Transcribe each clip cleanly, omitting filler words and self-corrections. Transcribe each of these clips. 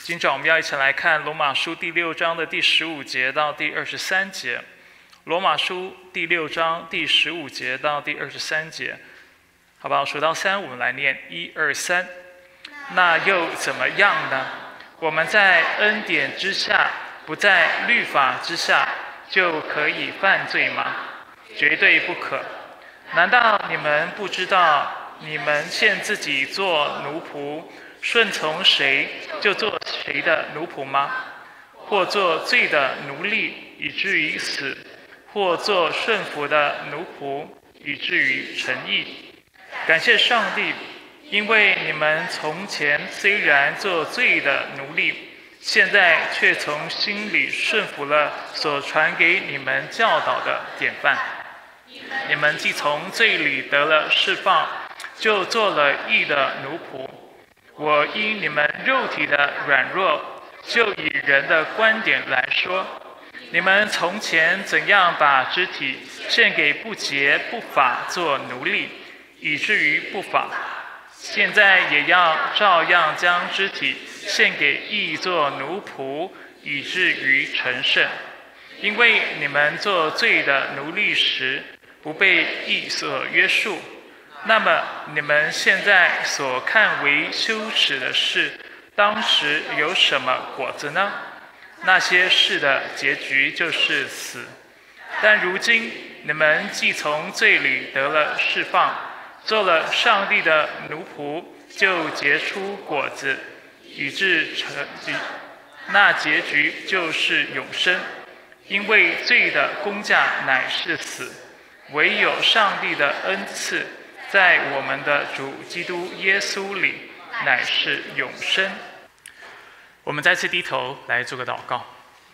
今早我们要一起来看罗马书第6章的第15节到第23节。罗马书第6章第15节到第23节，好不好？数到3，我们来念1、2、3。那又怎么样呢？我们在恩典之下，不在律法之下，就可以犯罪吗？绝对不可。难道你们不知道，你们现自己做奴仆，顺从谁就做谁的奴仆吗？或做罪的奴隶，以至于死；或做顺服的奴仆，以至于成义。感谢上帝，因为你们从前虽然做罪的奴隶，现在却从心里顺服了所传给你们教导的典范。你们既从罪里得了释放，就做了义的奴仆。我因你们肉体的软弱，就以人的观点来说，你们从前怎样把肢体献给不洁不法做奴隶，以至于不法，现在也要照样将肢体献给义做奴仆，以至于成圣。因为你们做罪的奴隶时，不被义所约束，那么你们现在所看为羞耻的事，当时有什么果子呢？那些事的结局就是死。但如今你们既从罪里得了释放，做了上帝的奴仆，就结出果子，以致那结局就是永生。因为罪的工价乃是死，唯有上帝的恩赐，在我们的主基督耶稣里，乃是永生。我们再次低头来做个祷告。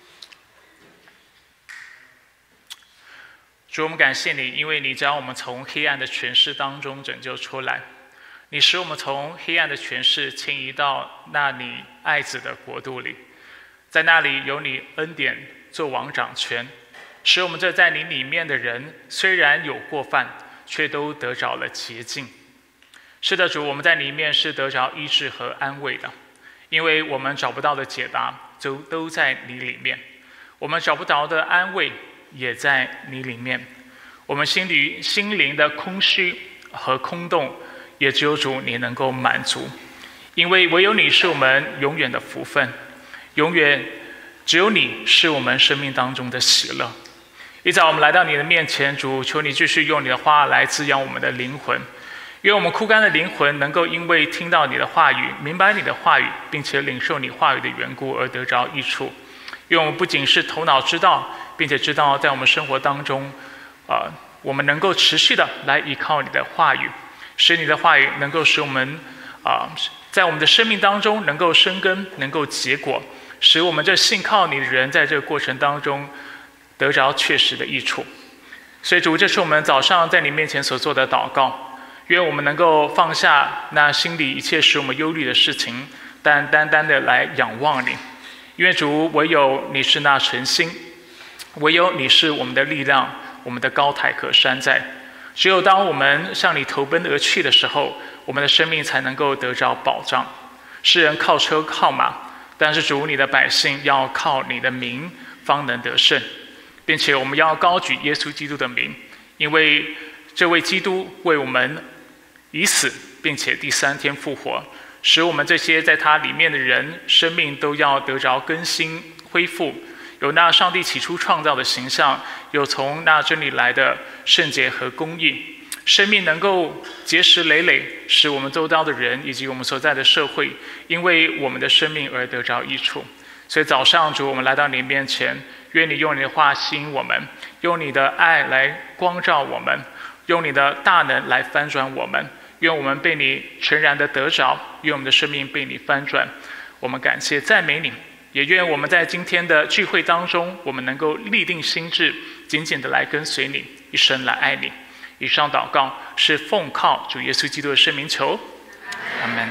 主，我们感谢你，因为你将我们从黑暗的权势当中拯救出来，你使我们从黑暗的权势迁移到那你爱子的国度里，在那里有你恩典做王掌权，使我们这在你里面的人，虽然有过犯，却都得着了洁净。是的，主，我们在里面是得着医治和安慰的，因为我们找不到的解答都在你里面，我们找不着的安慰也在你里面，我们心灵的空虚和空洞，也只有主你能够满足，因为唯有你是我们永远的福分，永远只有你是我们生命当中的喜乐。一早我们来到你的面前，主，求你继续用你的话来滋养我们的灵魂，愿我们枯干的灵魂能够因为听到你的话语，明白你的话语，并且领受你话语的缘故而得着益处。愿我们不仅是头脑知道，并且知道在我们生活当中我们能够持续的来依靠你的话语，使你的话语能够使我们在我们的生命当中能够生根，能够结果，使我们这信靠你的人在这个过程当中得着确实的益处。所以主，这是我们早上在你面前所做的祷告，愿我们能够放下那心里一切使我们忧虑的事情，但单单的来仰望你。因为主，唯有你是那诚心，唯有你是我们的力量，我们的高台和山寨。只有当我们向你投奔而去的时候，我们的生命才能够得着保障。世人靠车靠马，但是主，你的百姓要靠你的名方能得胜，并且我们要高举耶稣基督的名，因为这位基督为我们已死，并且第3天复活，使我们这些在他里面的人生命都要得着更新恢复，有那上帝起初创造的形象，有从那真理来的圣洁和公义，生命能够结实累累，使我们周遭的人以及我们所在的社会因为我们的生命而得着益处。所以早上主，我们来到你面前，愿你用你的话吸引我们，用你的爱来光照我们，用你的大能来翻转我们，愿我们被你全然的得着，愿我们的生命被你翻转。我们感谢赞美你，也愿我们在今天的聚会当中，我们能够立定心志，紧紧的来跟随你，一生来爱你。以上祷告是奉靠主耶稣基督的圣名求，阿们。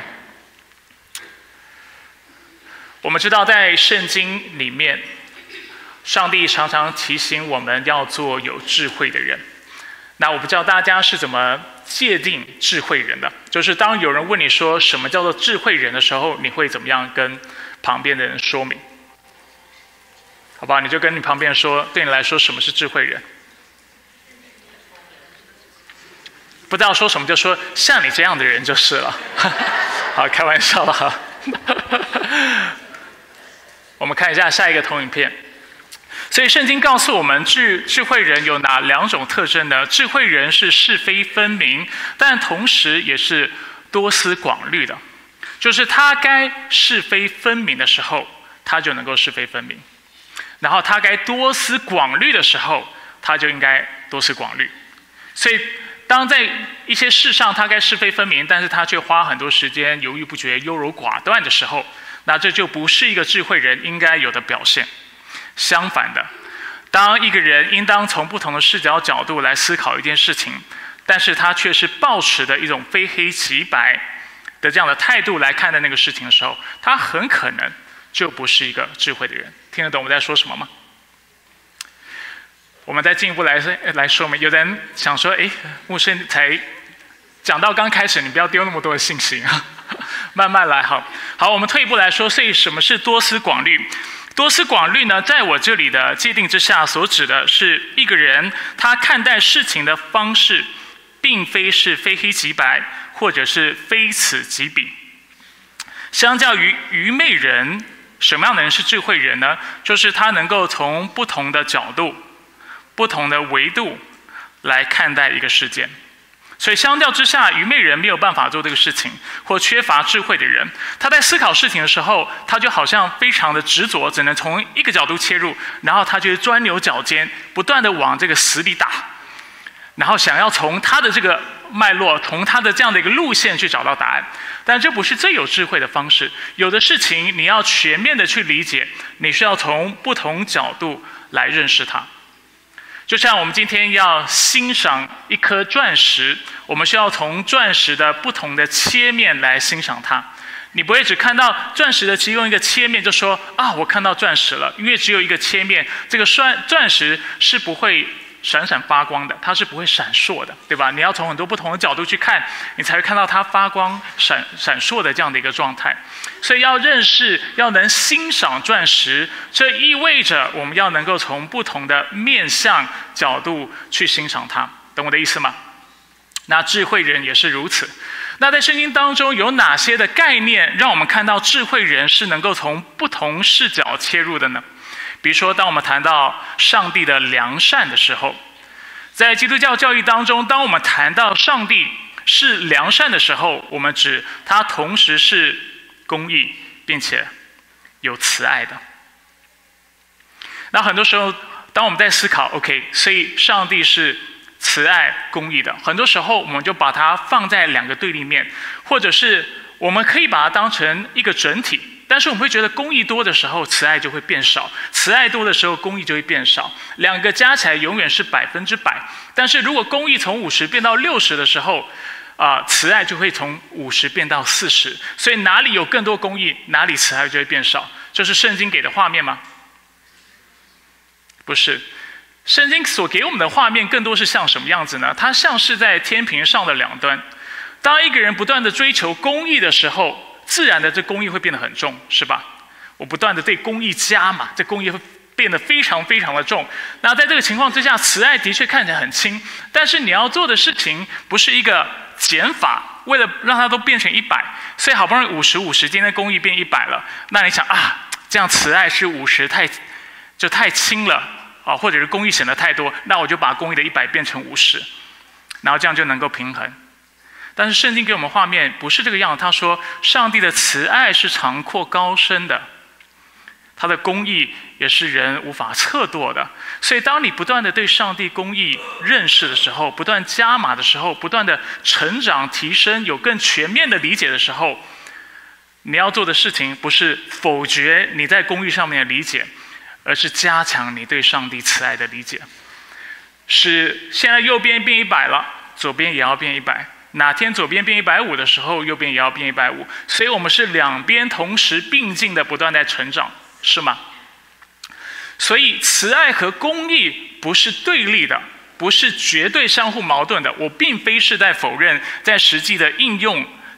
我们知道在圣经里面，上帝常常提醒我们要做有智慧的人。那我不知道大家是怎么界定智慧人的，就是当有人问你说什么叫做智慧人的时候，你会怎么样跟旁边的人说明，好不好？你就跟你旁边人说，对你来说什么是智慧人？不知道说什么就说像你这样的人就是了。好，开玩笑了哈。我们看一下下一个投影片。所以圣经告诉我们，智慧人有哪2种特征呢？智慧人是是非分明，但同时也是多思广虑的。就是他该是非分明的时候，他就能够是非分明；然后他该多思广虑的时候，他就应该多思广虑。所以当在一些事上他该是非分明，但是他却花很多时间犹豫不决、优柔寡断的时候，那这就不是一个智慧人应该有的表现。相反的，当一个人应当从不同的视角度来思考一件事情，但是他却是抱持的一种非黑即白的这样的态度来看待那个事情的时候，他很可能就不是一个智慧的人。听得懂我在说什么吗？我们再进一步来说明。有人想说，牧师才讲到刚开始，你不要丢那么多的信息啊，慢慢来。好，我们退一步来说，所以什么是多思广虑？多思广虑呢，在我这里的界定之下，所指的是一个人他看待事情的方式，并非是非黑即白，或者是非此即彼。相较于愚昧人，什么样的人是智慧人呢？就是他能够从不同的角度、不同的维度来看待一个事件。所以相较之下，愚昧人没有办法做这个事情，或缺乏智慧的人，他在思考事情的时候，他就好像非常的执着，只能从一个角度切入，然后他就钻牛角尖，不断的往这个死里打，然后想要从他的这个脉络，从他的这样的一个路线去找到答案。但这不是最有智慧的方式。有的事情你要全面的去理解，你需要从不同角度来认识它。就像我们今天要欣赏一颗钻石，我们需要从钻石的不同的切面来欣赏它。你不会只看到钻石的其中一个切面就说我看到钻石了，因为只有一个切面，这个钻石是不会闪闪发光的，它是不会闪烁的，对吧？你要从很多不同的角度去看，你才会看到它发光闪烁的这样的一个状态。所以要认识，要能欣赏钻石，这意味着我们要能够从不同的面向角度去欣赏它，懂我的意思吗？那智慧人也是如此。那在圣经当中有哪些的概念让我们看到智慧人是能够从不同视角切入的呢？比如说，当我们谈到上帝的良善的时候，在基督教教义当中，当我们谈到上帝是良善的时候，我们指他同时是公义，并且有慈爱的。那很多时候，当我们在思考 ，OK， 所以上帝是慈爱、公义的，很多时候我们就把它放在2个对立面，或者是我们可以把它当成一个整体。但是我们会觉得公义多的时候，慈爱就会变少；慈爱多的时候，公义就会变少。2个加起来永远是100%。但是如果公义从50变到60的时候，慈爱就会从50变到40。所以哪里有更多公义，哪里慈爱就会变少。这是圣经给的画面吗？不是。圣经所给我们的画面更多是像什么样子呢？它像是在天平上的2端。当一个人不断的追求公义的时候，自然的这公义会变得很重，是吧？我不断的对公义加码，这公义会变得非常非常的重。那在这个情况之下，慈爱的确看起来很轻，但是你要做的事情不是一个减法，为了让它都变成100，所以好不容易50，今天公义变100了，那你想这样慈爱是50太轻了或者是公义显得太多，那我就把公义的100变成50，然后这样就能够平衡。但是圣经给我们画面不是这个样，他说上帝的慈爱是长阔高深的，他的公义也是人无法测度的。所以当你不断的对上帝公义认识的时候，不断加码的时候，不断的成长提升，有更全面的理解的时候，你要做的事情不是否决你在公义上面的理解，而是加强你对上帝慈爱的理解。使现在右边变100了，左边也要变100。哪天左边变150的时候，右边也要变150。所以我们是2边同时并进的，不断在成长，是吗？所以慈爱和公义不是对立的，不是绝对相互矛盾的。我并非是在否认在实际的应用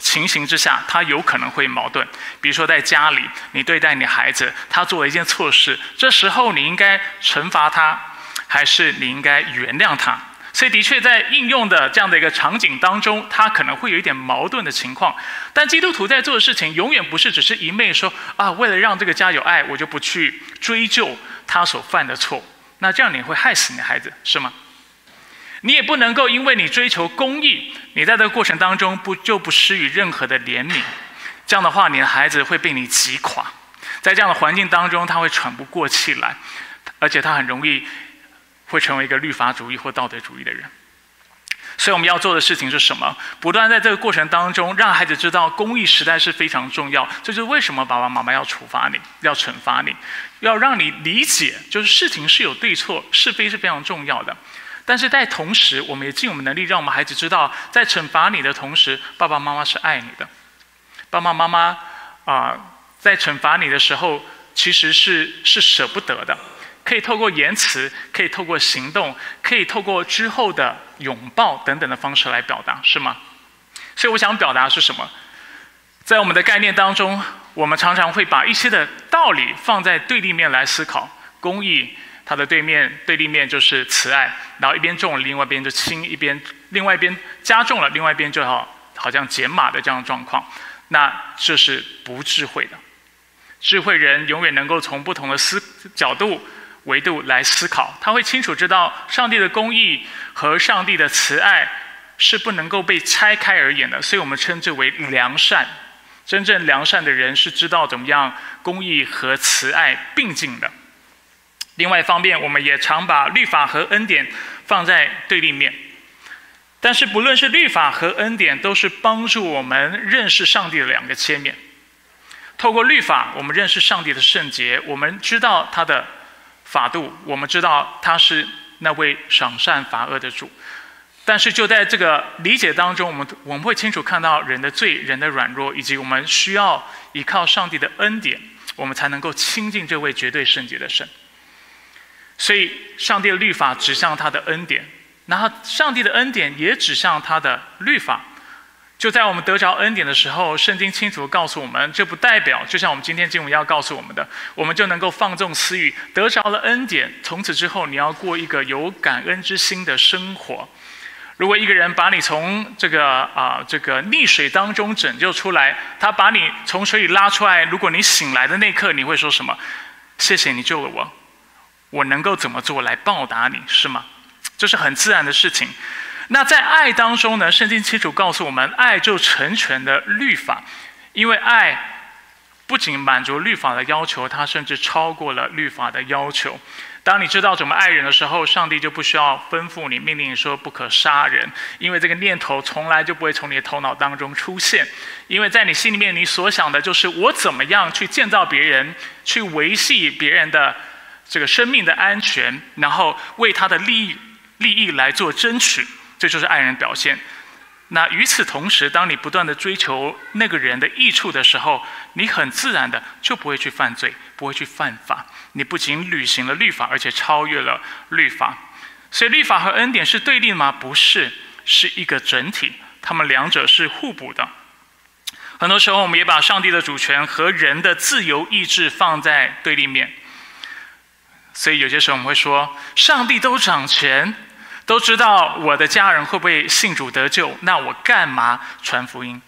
情形之下，他有可能会矛盾。比如说在家里，你对待你孩子，他做了一件错事，这时候你应该惩罚他，还是你应该原谅他？所以的确在应用的这样的一个场景当中，他可能会有一点矛盾的情况。但基督徒在做的事情，永远不是只是一昧说啊，为了让这个家有爱，我就不去追究他所犯的错。那这样你会害死你的孩子，是吗？你也不能够因为你追求公义，你在这个过程当中不施予任何的怜悯。这样的话，你的孩子会被你击垮。在这样的环境当中，他会喘不过气来，而且他很容易会成为一个律法主义或道德主义的人。所以我们要做的事情是什么？不断在这个过程当中，让孩子知道公义实在是非常重要。这就是为什么爸爸妈妈要处罚你，要惩罚你，要让你理解，就是事情是有对错，是非是非常重要的。但是在同时，我们也尽我们能力，让我们孩子知道，在惩罚你的同时，爸爸妈妈是爱你的。爸爸妈妈在惩罚你的时候，其实是舍不得的。可以透过言辞，可以透过行动，可以透过之后的拥抱等等的方式来表达，是吗？所以我想表达的是什么？在我们的概念当中，我们常常会把一些的道理放在对立面来思考。公义它的对立面就是慈爱，然后一边重了，另外一边就轻；另外一边加重了，另外一边就好像减码的这样的状况。那这是不智慧的。智慧人永远能够从不同的角度、维度来思考，他会清楚知道上帝的公义和上帝的慈爱是不能够被拆开而言的，所以我们称之为良善。真正良善的人是知道怎么样公义和慈爱并进的。另外一方面，我们也常把律法和恩典放在对立面，但是不论是律法和恩典，都是帮助我们认识上帝的两个切面。透过律法，我们认识上帝的圣洁，我们知道他的法度，我们知道他是那位赏善罚恶的主。但是就在这个理解当中，我们会清楚看到人的罪、人的软弱，以及我们需要依靠上帝的恩典，我们才能够亲近这位绝对圣洁的神。所以上帝的律法指向他的恩典，然后上帝的恩典也指向他的律法。就在我们得着恩典的时候，圣经清楚告诉我们，这不代表就像我们今天经文要告诉我们的，我们就能够放纵私欲，得着了恩典，从此之后你要过一个有感恩之心的生活。如果一个人把你从这个溺水当中拯救出来，他把你从水里拉出来，如果你醒来的那刻，你会说什么？谢谢你救了我，我能够怎么做来报答你，是吗？这是很自然的事情。那在爱当中呢，圣经清楚告诉我们，爱就成全了律法，因为爱不仅满足律法的要求，它甚至超过了律法的要求。当你知道怎么爱人的时候，上帝就不需要吩咐你、命令你说不可杀人，因为这个念头从来就不会从你的头脑当中出现，因为在你心里面，你所想的就是我怎么样去建造别人，去维系别人的这个生命的安全，然后为他的利益来做争取。这就是爱人表现。那与此同时，当你不断的追求那个人的益处的时候，你很自然的就不会去犯罪，不会去犯法。你不仅履行了律法，而且超越了律法。所以律法和恩典是对立的吗？不是，是一个整体，他们两者是互补的。很多时候我们也把上帝的主权和人的自由意志放在对立面。所以有些时候我们会说，上帝都掌权，都知道我的家人会不会信主得救，那我干嘛传福音？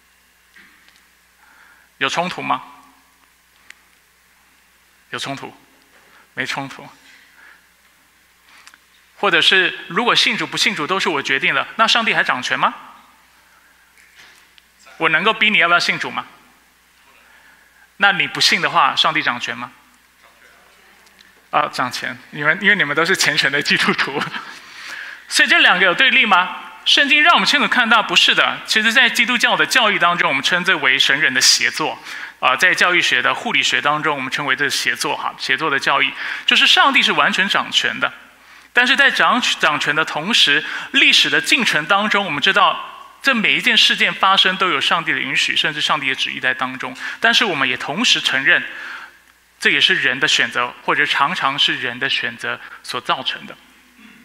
有冲突吗？有冲突？没冲突。或者是如果信主不信主都是我决定了，那上帝还掌权吗？我能够逼你要不要信主吗？那你不信的话，上帝掌权吗？掌权，因为你们都是虔诚的基督徒。所以这两个有对立吗？圣经让我们清楚看到，不是的。其实在基督教的教义当中，我们称之为神人的协作。在教育学的护理学当中，我们称为这协作协作的教义，就是上帝是完全掌权的。但是在掌权的同时，历史的进程当中，我们知道这每一件事件发生都有上帝的允许，甚至上帝的旨意在当中。但是我们也同时承认，这也是人的选择，或者常常是人的选择所造成的。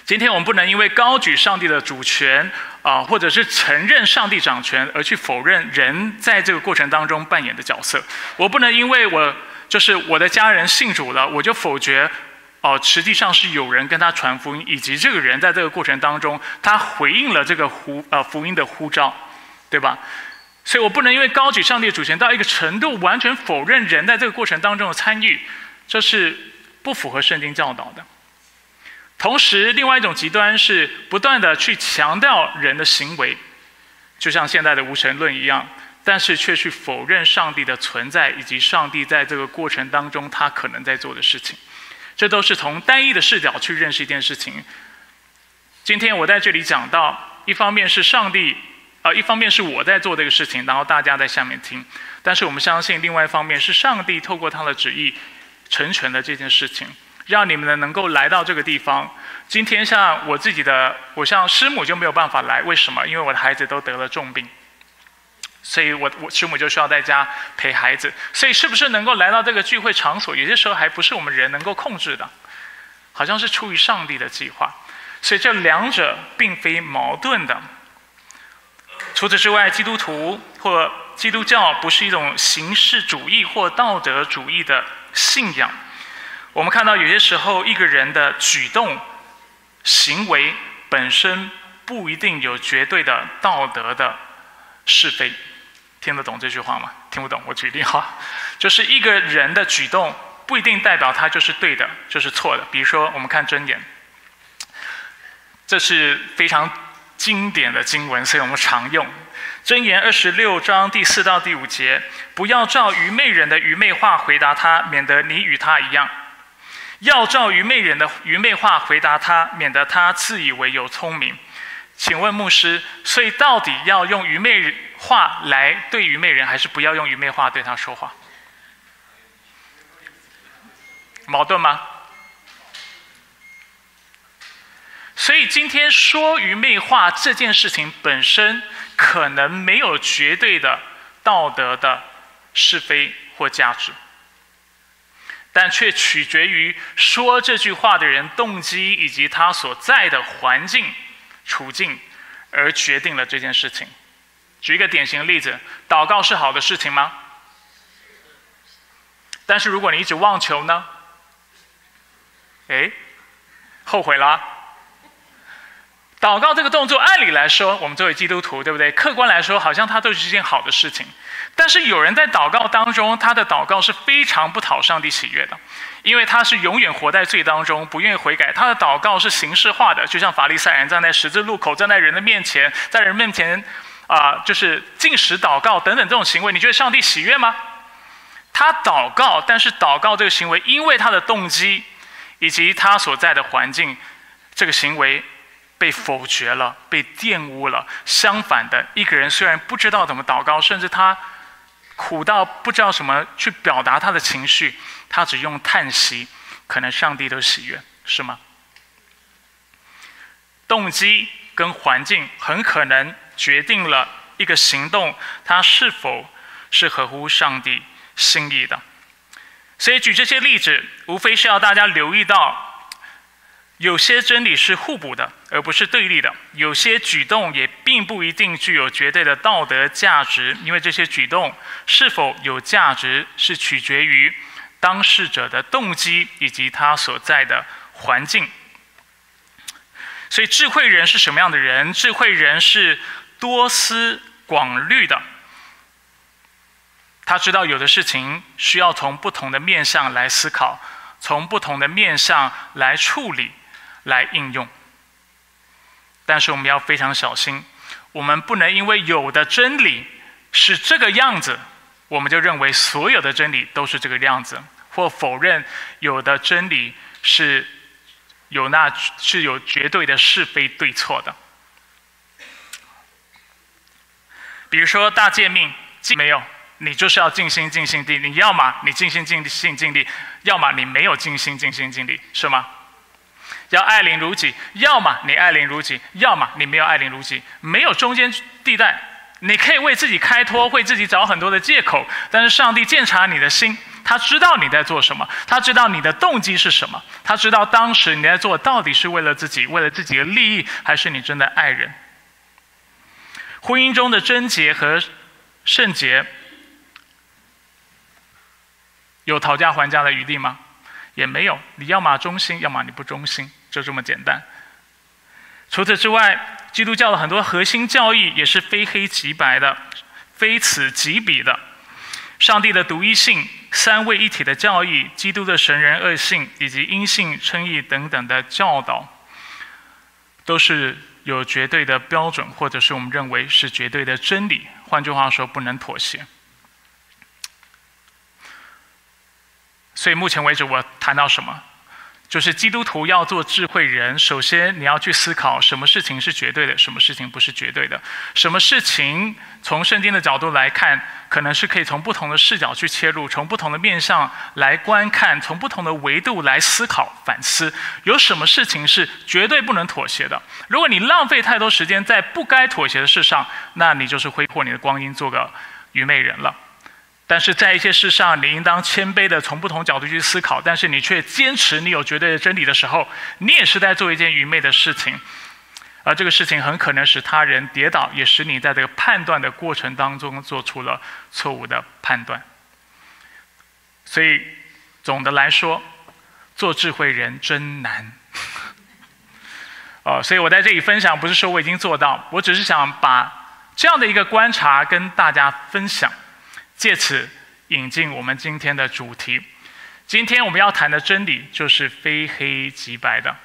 今天我们不能因为高举上帝的主权或者是承认上帝掌权，而去否认人在这个过程当中扮演的角色。我不能因为我的家人信主了，我就否决实际上是有人跟他传福音，以及这个人在这个过程当中他回应了这个福音的呼召，对吧？所以我不能因为高举上帝的主权到一个程度，完全否认人在这个过程当中的参与，这是不符合圣经教导的。同时，另外一种极端是不断的去强调人的行为，就像现在的无神论一样，但是却去否认上帝的存在，以及上帝在这个过程当中他可能在做的事情。这都是从单一的视角去认识一件事情。今天我在这里讲到，一方面是一方面是我在做这个事情，然后大家在下面听。但是我们相信，另外一方面是上帝透过他的旨意成全了这件事情，让你们能够来到这个地方。今天像我像师母就没有办法来，为什么？因为我的孩子都得了重病，所以我师母就需要在家陪孩子。所以是不是能够来到这个聚会场所，有些时候还不是我们人能够控制的，好像是出于上帝的计划。所以这两者并非矛盾的。除此之外，基督徒或基督教不是一种形式主义或道德主义的信仰。我们看到有些时候一个人的举动行为本身不一定有绝对的道德的是非。听得懂这句话吗？听不懂我举例哈，就是一个人的举动不一定代表他就是对的，就是错的。比如说我们看箴言，这是非常经典的经文，所以我们常用。箴言26章第4到第5节，不要照愚昧人的愚昧话回答他，免得你与他一样；要照愚昧人的愚昧话回答他，免得他自以为有聪明。请问牧师，所以到底要用愚昧话来对愚昧人，还是不要用愚昧话对他说话？矛盾吗？所以今天说愚昧话这件事情本身可能没有绝对的道德的是非或价值，但却取决于说这句话的人动机以及他所在的环境处境而决定了这件事情。举一个典型的例子，祷告是好的事情吗？但是如果你一直妄求呢？后悔了。祷告这个动作，按理来说，我们作为基督徒，对不对？客观来说，好像它都是一件好的事情。但是有人在祷告当中，他的祷告是非常不讨上帝喜悦的，因为他是永远活在罪当中，不愿意悔改。他的祷告是形式化的，就像法利赛人站在十字路口，站在人的面前，在人面前就是禁食祷告等等这种行为，你觉得上帝喜悦吗？他祷告，但是祷告这个行为，因为他的动机以及他所在的环境，这个行为被否决了，被玷污了。相反的，一个人虽然不知道怎么祷告，甚至他苦到不知道什么去表达他的情绪，他只用叹息，可能上帝都喜悦，是吗？动机跟环境很可能决定了一个行动，它是否是合乎上帝心意的。所以举这些例子，无非是要大家留意到，有些真理是互补的，而不是对立的；有些举动也并不一定具有绝对的道德价值，因为这些举动是否有价值，是取决于当事者的动机以及他所在的环境。所以智慧人是什么样的人？智慧人是多思广虑的。他知道有的事情需要从不同的面向来思考，从不同的面向来处理，来应用。但是我们要非常小心，我们不能因为有的真理是这个样子，我们就认为所有的真理都是这个样子，或否认有的真理是有绝对的是非对错的。比如说大诫命，没有，你就是要尽心尽性尽力，你要么你尽心尽性尽力，要么你没有尽心尽心尽力，是吗？要爱邻如己，要么你爱邻如己，要么你没有爱邻如己，没有中间地带。你可以为自己开脱，为自己找很多的借口，但是上帝鉴察你的心， 他知道你在做什么，他知道你的动机是什么，他知道当时你在做到底是为了自己的利益，还是你真的爱人。婚姻中的贞洁和圣洁有讨价还价的余地吗？也没有，你要么忠心，要么你不忠心，就这么简单。除此之外，基督教的很多核心教义也是非黑即白的，非此即彼的。上帝的独一性、三位一体的教义、基督的神人二性以及因信称义等等的教导，都是有绝对的标准，或者是我们认为是绝对的真理。换句话说，不能妥协。所以目前为止我谈到什么？就是基督徒要做智慧人，首先你要去思考什么事情是绝对的，什么事情不是绝对的，什么事情从圣经的角度来看，可能是可以从不同的视角去切入，从不同的面向来观看，从不同的维度来思考反思，有什么事情是绝对不能妥协的。如果你浪费太多时间在不该妥协的事上，那你就是挥霍你的光阴，做个愚昧人了。但是在一些事上，你应当谦卑的从不同角度去思考，但是你却坚持你有绝对的真理的时候，你也是在做一件愚昧的事情，而这个事情很可能使他人跌倒，也使你在这个判断的过程当中做出了错误的判断。所以总的来说，做智慧人真难。所以我在这里分享，不是说我已经做到，我只是想把这样的一个观察跟大家分享，借此引进我们今天的主题。今天我们要谈的真理就是非黑即白的，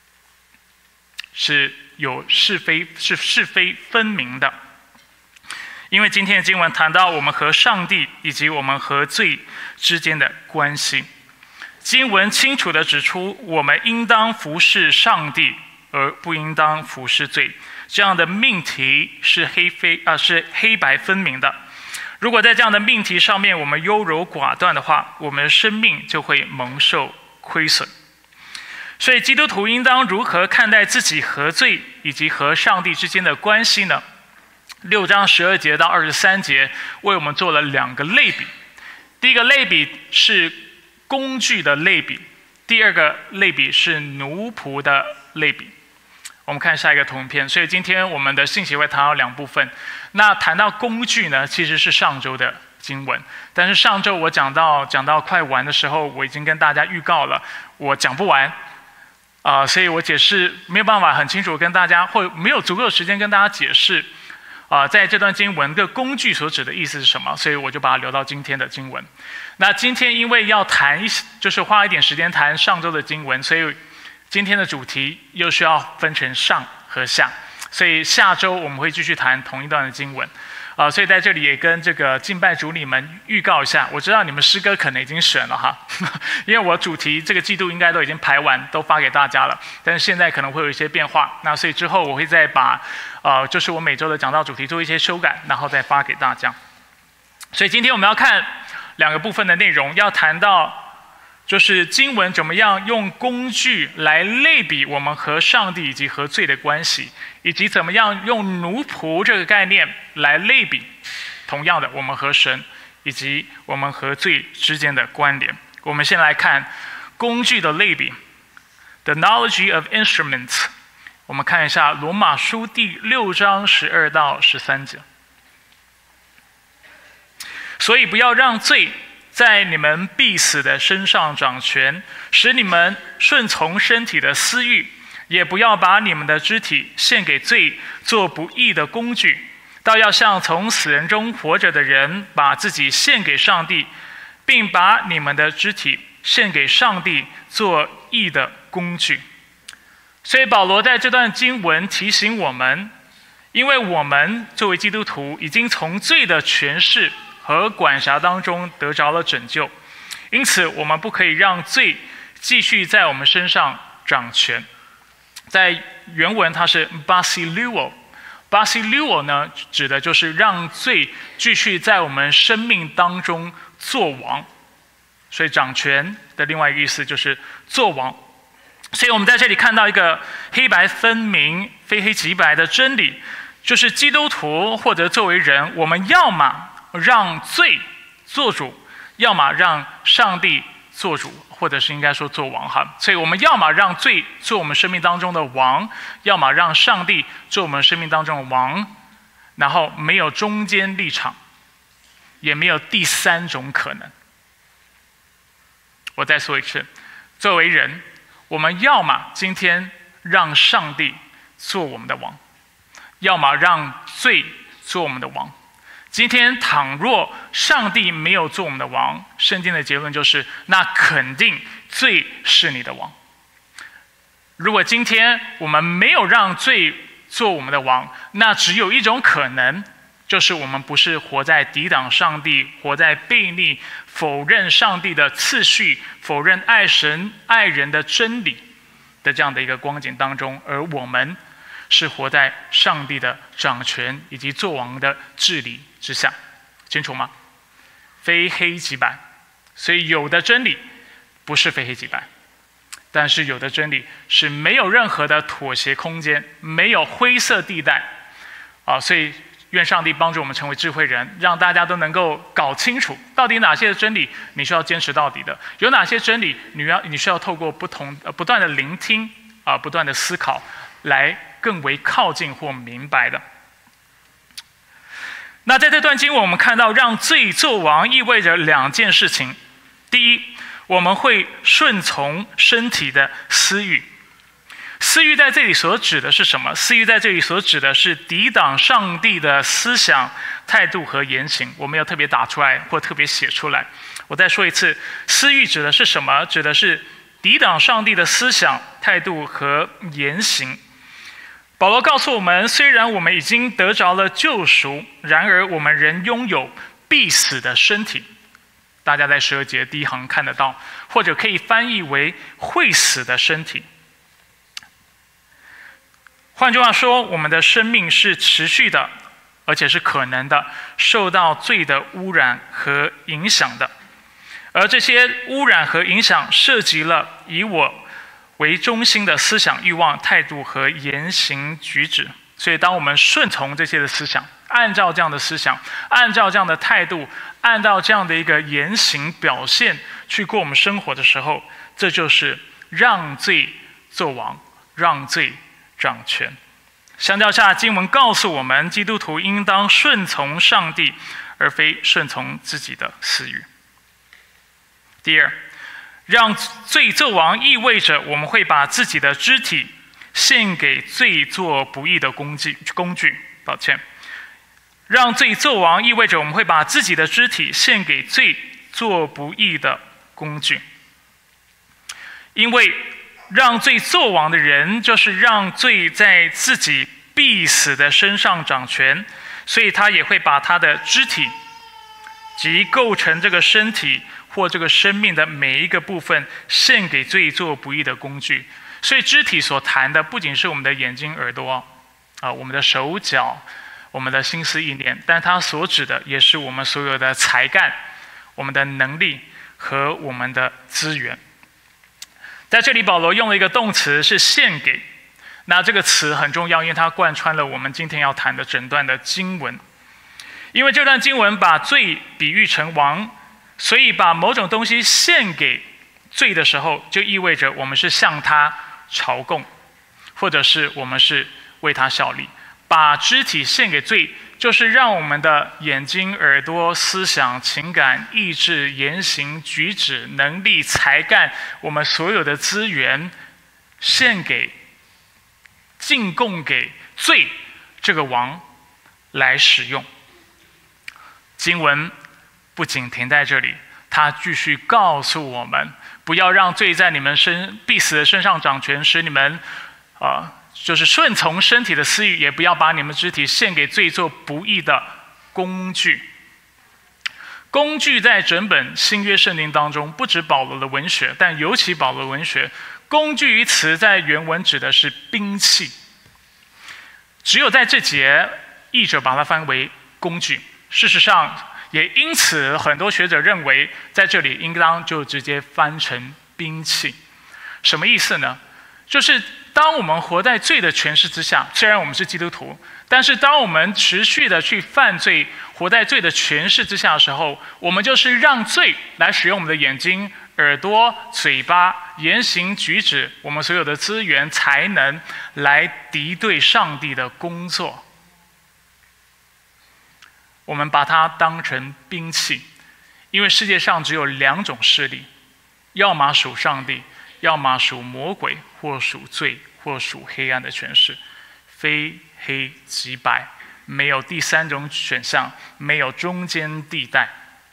是有是非分明的。因为今天的经文谈到我们和上帝以及我们和罪之间的关系，经文清楚地指出，我们应当服侍上帝，而不应当服侍罪。这样的命题是黑白分明的。如果在这样的命题上面我们优柔寡断的话，我们的生命就会蒙受亏损。所以基督徒应当如何看待自己和罪以及和上帝之间的关系呢？6章12节到23节为我们做了2个类比。第一个类比是工具的类比，第二个类比是奴仆的类比。我们看下一个图片。所以今天我们的信息会谈到2部分。那谈到工具呢，其实是上周的经文，但是上周我讲到快完的时候，我已经跟大家预告了，我讲不完所以我解释没有办法很清楚跟大家，或没有足够的时间跟大家解释在这段经文的工具所指的意思是什么，所以我就把它留到今天的经文。那今天因为要谈就是花一点时间谈上周的经文，所以今天的主题又需要分成上和下，所以下周我们会继续谈同一段的经文所以在这里也跟这个敬拜主理们预告一下，我知道你们诗歌可能已经选了哈因为我主题这个季度应该都已经排完，都发给大家了，但是现在可能会有一些变化，那所以之后我会再把就是我每周的讲道主题做一些修改，然后再发给大家。所以今天我们要看2个部分的内容，要谈到就是经文怎么样用工具来类比我们和上帝以及和罪的关系，以及怎么样用奴仆这个概念来类比同样的我们和神以及我们和罪之间的关联。我们先来看工具的类比 The Analogy of Instruments。 我们看一下罗马书第6章12到13节。所以不要让罪在你们必死的身上掌权，使你们顺从身体的私欲，也不要把你们的肢体献给罪，做不义的工具，倒要像从死人中活着的人，把自己献给上帝，并把你们的肢体献给上帝，做义的工具。所以保罗在这段经文提醒我们，因为我们作为基督徒已经从罪的权势和管辖当中得着了拯救，因此我们不可以让罪继续在我们身上掌权。在原文它是 basiluo 呢，指的就是让罪继续在我们生命当中作王，所以掌权的另外一个意思就是作王。所以我们在这里看到一个黑白分明、非黑即白的真理，就是基督徒或者作为人，我们要么让罪做主， 要么让上帝做主，或者是应该说做王哈。所以我们要么让罪做我们生命当中的王，要么让上帝做我们生命当中的王，然后没有中间立场，也没有第三种可能。我再说一次，作为人，我们要么今天让上帝做我们的王，要么让罪做我们的王。今天倘若上帝没有做我们的王，圣经的结论就是，那肯定罪是你的王。如果今天我们没有让罪做我们的王，那只有一种可能，就是我们不是活在抵挡上帝、活在悖逆、否认上帝的次序、否认爱神爱人的真理的这样的一个光景当中，而我们是活在上帝的掌权以及作王的治理之下，清楚吗？非黑即白。所以有的真理不是非黑即白，但是有的真理是没有任何的妥协空间，没有灰色地带所以愿上帝帮助我们成为智慧人，让大家都能够搞清楚到底哪些真理你需要坚持到底的，有哪些真理你需要透过不断的聆听不断的思考来更为靠近或明白的。那在这段经文我们看到，让罪作王意味着两件事情。第一，我们会顺从身体的私欲。私欲在这里所指的是什么？私欲在这里所指的是抵挡上帝的思想、态度和言行。我没有特别打出来或特别写出来。我再说一次，私欲指的是什么？指的是抵挡上帝的思想、态度和言行。保罗告诉我们，虽然我们已经得着了救赎，然而我们仍拥有必死的身体。大家在12节第一行看得到，或者可以翻译为会死的身体。换句话说，我们的生命是持续的，而且是可能的受到罪的污染和影响的。而这些污染和影响涉及了以我为中心的思想、欲望、态度和言行举止。所以当我们顺从这些的思想，按照这样的思想，按照这样的态度，按照这样的一个言行表现去过我们生活的时候，这就是让罪作王，让罪掌权。相较下，经文告诉我们，基督徒应当顺从上帝，而非顺从自己的私欲。第二，让罪作王意味着我们会把自己的肢体献给罪做不义的工具。让罪作王意味着我们会把自己的肢体献给罪做不义的工具。因为让罪作王的人，就是让罪在自己必死的身上掌权，所以他也会把他的肢体及构成这个身体或这个生命的每一个部分献给罪做不义的工具。所以肢体所谈的不仅是我们的眼睛、耳朵我们的手脚、我们的心思意念，但它所指的也是我们所有的才干、我们的能力和我们的资源。在这里保罗用了一个动词是献给，那这个词很重要，因为它贯穿了我们今天要谈的整段的经文。因为这段经文把罪比喻成王，所以把某种东西献给罪的时候，就意味着我们是向他朝贡，或者是我们是为他效力。把肢体献给罪，就是让我们的眼睛、耳朵、思想、情感、意志、言行、举止、能力、才干，我们所有的资源献给、进贡给罪这个王来使用。经文不仅停在这里，他继续告诉我们，不要让罪在你们必死的身上掌权，使你们就是顺从身体的私欲，也不要把你们肢体献给罪做不义的工具。工具在整本新约圣经当中，不止保罗的文学，但尤其保罗的文学，工具一词在原文指的是兵器。只有在这节，译者把它翻为工具。事实上，也因此很多学者认为，在这里应当就直接翻成兵器。什么意思呢？就是当我们活在罪的权势之下，虽然我们是基督徒，但是当我们持续的去犯罪， 活在罪的权势之下的时候，我们就是让罪来使用我们的眼睛、耳朵、嘴巴、言行举止，我们所有的资源、才能，来敌对上帝的工作。我们把它当成兵器，因为世界上只有2种势力，要么属上帝，要么属魔鬼，或属罪，或属黑暗的权势，非黑即白，没有第3种选项，没有中间地带。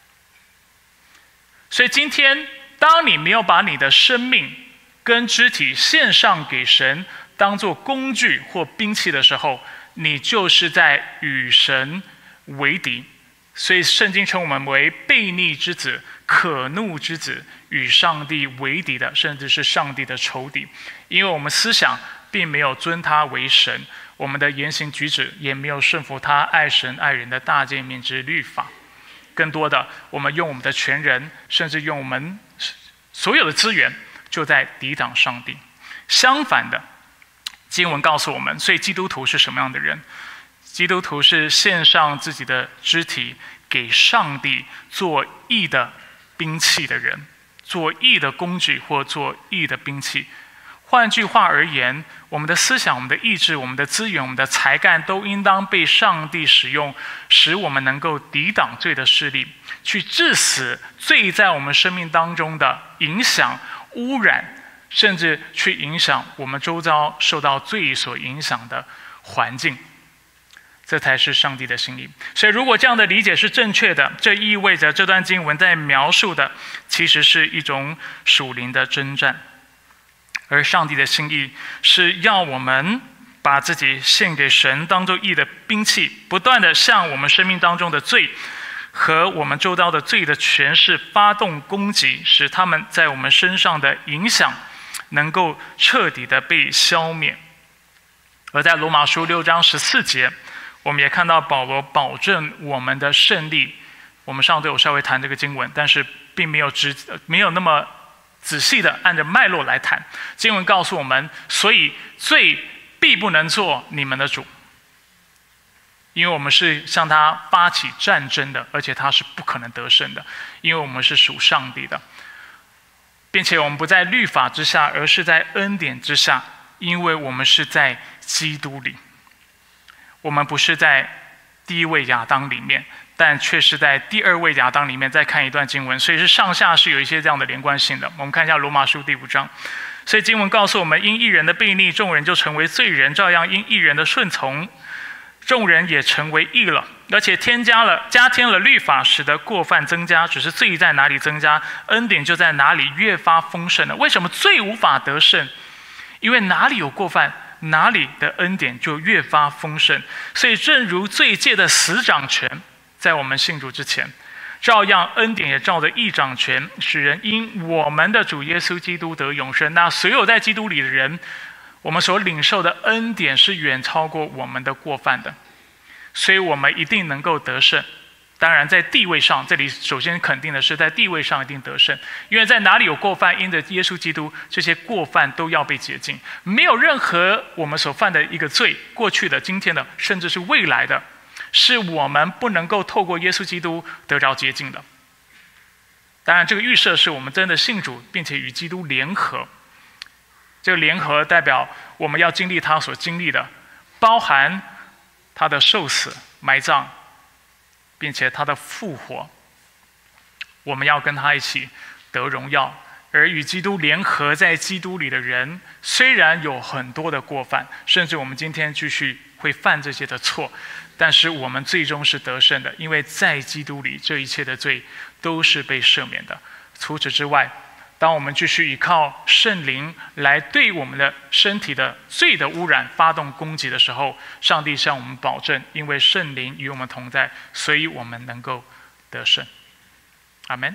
所以今天，当你没有把你的生命跟肢体献上给神，当作工具或兵器的时候，你就是在与神为敌。所以圣经称我们为悖逆之子、可怒之子，与上帝为敌的，甚至是上帝的仇敌。因为我们思想并没有尊他为神，我们的言行举止也没有顺服他爱神爱人的大诫命之律法。更多的，我们用我们的全人，甚至用我们所有的资源，就在抵挡上帝。相反的，经文告诉我们，所以基督徒是什么样的人？基督徒是献上自己的肢体给上帝做义的兵器的人，做义的工具或做义的兵器。换句话而言，我们的思想、我们的意志、我们的资源、我们的才干，都应当被上帝使用，使我们能够抵挡罪的势力，去致死罪在我们生命当中的影响、污染，甚至去影响我们周遭受到罪所影响的环境。这才是上帝的心意。所以如果这样的理解是正确的，这意味着这段经文在描述的其实是一种属灵的征战。而上帝的心意是要我们把自己献给神，当作义的兵器，不断的向我们生命当中的罪和我们周遭的罪的权势发动攻击，使他们在我们身上的影响能够彻底的被消灭。而在罗马书6章14节，我们也看到保罗保证我们的胜利。我们上周有稍微谈这个经文，但是并没有那么仔细的按着脉络来谈。经文告诉我们，所以罪必不能做你们的主，因为我们是向他发起战争的，而且他是不可能得胜的，因为我们是属上帝的，并且我们不在律法之下，而是在恩典之下，因为我们是在基督里。我们不是在第一位亚当里面，但却是在第2位亚当里面再看一段经文，所以是上下是有一些这样的连贯性的。我们看一下罗马书第5章，所以经文告诉我们，因一人的悖逆，众人就成为罪人；照样因一人的顺从，众人也成为义了。而且加添了律法，使得过犯增加。只是罪在哪里增加，恩典就在哪里越发丰盛了。为什么罪无法得胜？因为哪里有过犯，哪里的恩典就越发丰盛。所以正如罪界的死掌权在我们信主之前，照样恩典也照着义掌权，使人因我们的主耶稣基督得永生。那所有在基督里的人，我们所领受的恩典是远超过我们的过犯的，所以我们一定能够得胜。当然在地位上，这里首先肯定的是在地位上一定得胜，因为在哪里有过犯，因着耶稣基督，这些过犯都要被洁净。没有任何我们所犯的一个罪，过去的、今天的，甚至是未来的，是我们不能够透过耶稣基督得着洁净的。当然这个预设是我们真的信主，并且与基督联合。这个联合代表我们要经历他所经历的，包含他的受死、埋葬，并且他的复活。我们要跟他一起得荣耀。而与基督联合在基督里的人，虽然有很多的过犯，甚至我们今天继续会犯这些的错，但是我们最终是得胜的，因为在基督里这一切的罪都是被赦免的。除此之外，当我们继续依靠圣灵来对我们的身体的罪的污染发动攻击的时候，上帝向我们保证，因为圣灵与我们同在，所以我们能够得胜。阿们。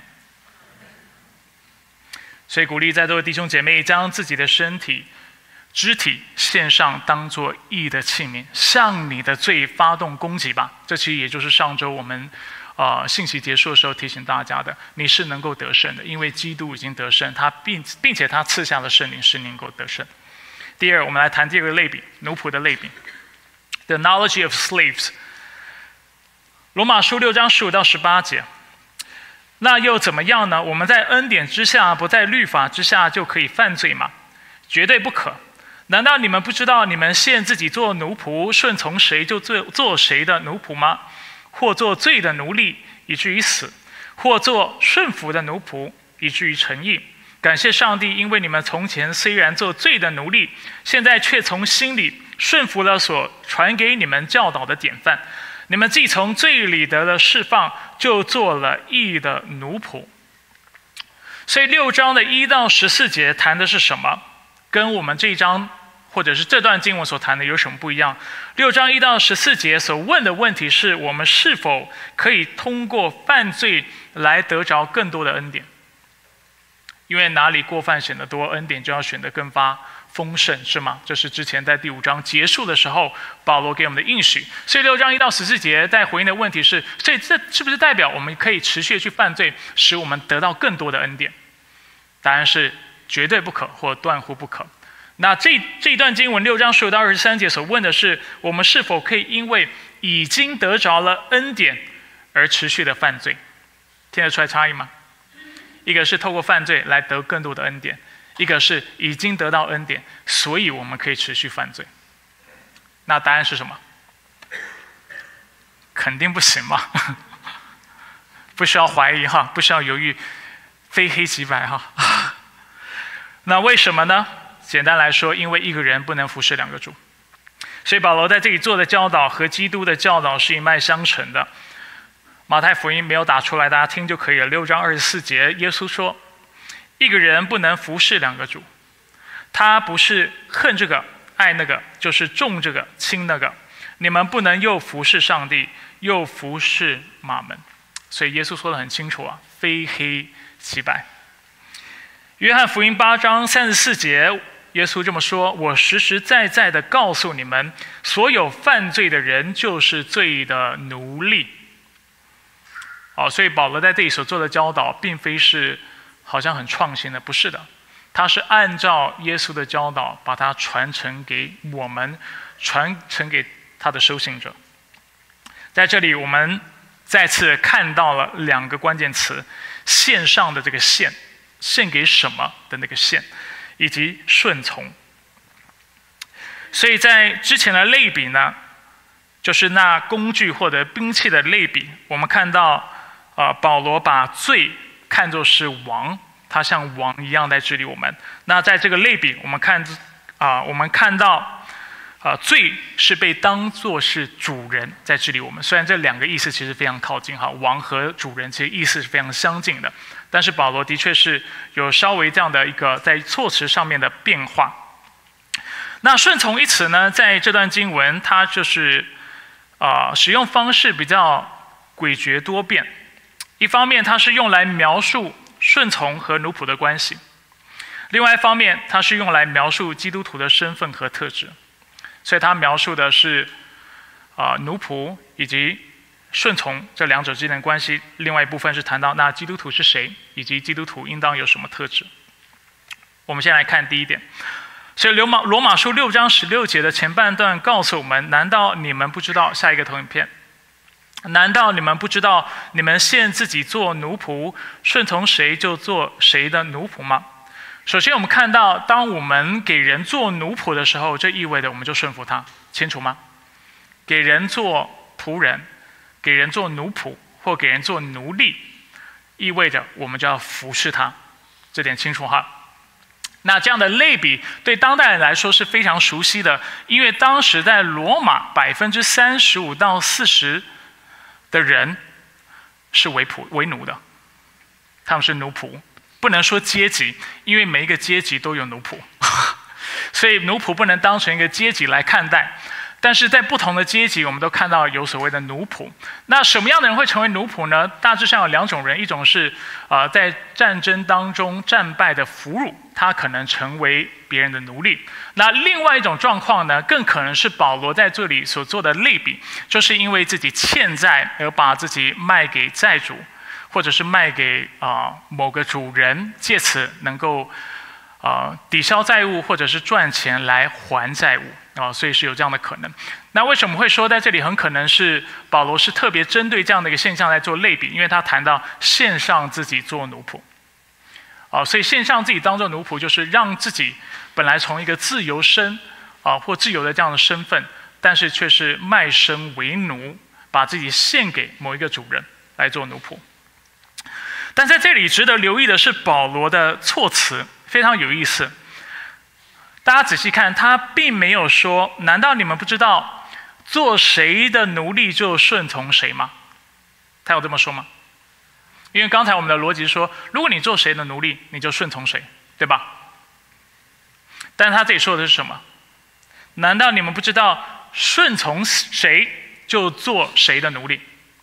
所以鼓励在座的弟兄姐妹，将自己的身体肢体献上，当作义的器皿，向你的罪发动攻击吧。这其实也就是上周我们信息结束的时候提醒大家的，你是能够得胜的，因为基督已经得胜，并且他赐下了圣灵，使你能够得胜。第二，我们来谈第二个类比，奴仆的类比。The analogy of slaves. 罗马书6章15到18节，那又怎么样呢？我们在恩典之下，不在律法之下，就可以犯罪吗？绝对不可。难道你们不知道，你们现自己做奴仆，顺从谁就做谁的奴仆吗？或做罪的奴隶，以至于死；或做顺服的奴仆，以至于成义。感谢上帝，因为你们从前虽然做罪的奴隶，现在却从心里顺服了所传给你们教导的典范。你们既从罪里得了释放，就做了义的奴仆。所以6章的1到14节谈的是什么？跟我们这一章或者是这段经文所谈的有什么不一样？6章1到14节所问的问题是，我们是否可以通过犯罪来得着更多的恩典？因为哪里过犯显得多，恩典就要显得更发丰盛，是吗？这是之前在第5章结束的时候，保罗给我们的应许。所以6章1到14节在回应的问题是：所以这是不是代表我们可以持续去犯罪，使我们得到更多的恩典？答案是绝对不可，或断乎不可。那这一段经文6章15到23节所问的是，我们是否可以因为已经得着了恩典而持续的犯罪？听得出来差异吗？一个是透过犯罪来得更多的恩典，一个是已经得到恩典，所以我们可以持续犯罪。那答案是什么？肯定不行嘛，不需要怀疑哈，不需要犹豫，非黑即白哈。那为什么呢？简单来说，因为一个人不能服侍2个主。所以保罗在这里做的教导和基督的教导是一脉相承的。马太福音没有打出来，大家听就可以了。6章24节，耶稣说，一个人不能服侍2个主，他不是恨这个爱那个，就是重这个轻那个。你们不能又服侍上帝，又服侍马门。所以耶稣说得很清楚啊，非黑即白。约翰福音8章34节，耶稣这么说：我实实在在的告诉你们，所有犯罪的人就是罪的奴隶。所以保罗在这里所做的教导，并非是好像很创新的，不是的，他是按照耶稣的教导，把它传承给我们，传承给他的收信者。在这里，我们再次看到了2个关键词：献上的这个献，献给什么的那个献，以及顺从。所以在之前的类比呢，就是那工具或者兵器的类比，我们看到保罗把罪看作是王，他像王一样在治理我们。那在这个类比，我们看到罪是被当作是主人在治理我们。虽然这2个意思其实非常靠近哈，王和主人其实意思是非常相近的，但是保罗的确是有稍微这样的一个在措辞上面的变化。那顺从一词呢，在这段经文它就是使用方式比较诡谲多变。一方面它是用来描述顺从和奴仆的关系，另外一方面它是用来描述基督徒的身份和特质。所以它描述的是奴仆以及顺从这2者之间的关系，另外一部分是谈到那基督徒是谁，以及基督徒应当有什么特质。我们先来看第一点。所以罗马书6章16节的前半段告诉我们，难道你们不知道，下一个投影片，难道你们不知道你们现自己做奴仆，顺从谁就做谁的奴仆吗？首先我们看到，当我们给人做奴仆的时候，这意味着我们就顺服他，清楚吗？给人做仆人，给人做奴仆，或给人做奴隶，意味着我们就要服侍他，这点清楚哈。那这样的类比对当代人来说是非常熟悉的，因为当时在罗马35%到40%的人是为奴的，他们是奴仆。不能说阶级，因为每一个阶级都有奴仆，所以奴仆不能当成一个阶级来看待。但是在不同的阶级，我们都看到有所谓的奴仆。那什么样的人会成为奴仆呢？大致上有2种人，一种是在战争当中战败的俘虏，他可能成为别人的奴隶。那另外一种状况呢，更可能是保罗在这里所做的类比，就是因为自己欠债而把自己卖给债主，或者是卖给某个主人，借此能够抵消债务或者是赚钱来还债务所以是有这样的可能。那为什么会说在这里很可能是保罗是特别针对这样的一个现象来做类比？因为他谈到献上自己做奴仆所以献上自己当做奴仆，就是让自己本来从一个自由身或自由的这样的身份，但是却是卖身为奴，把自己献给某一个主人来做奴仆。但在这里值得留意的是保罗的措辞非常有意思。大家仔细看，他并没有说难道你们不知道做谁的奴隶就顺从谁吗？他有这么说吗？因为刚才我们的逻辑说，如果你做谁的奴隶，你就顺从谁，对吧？但是他这里说的是什么？难道你们不知道顺从谁就做谁的奴隶？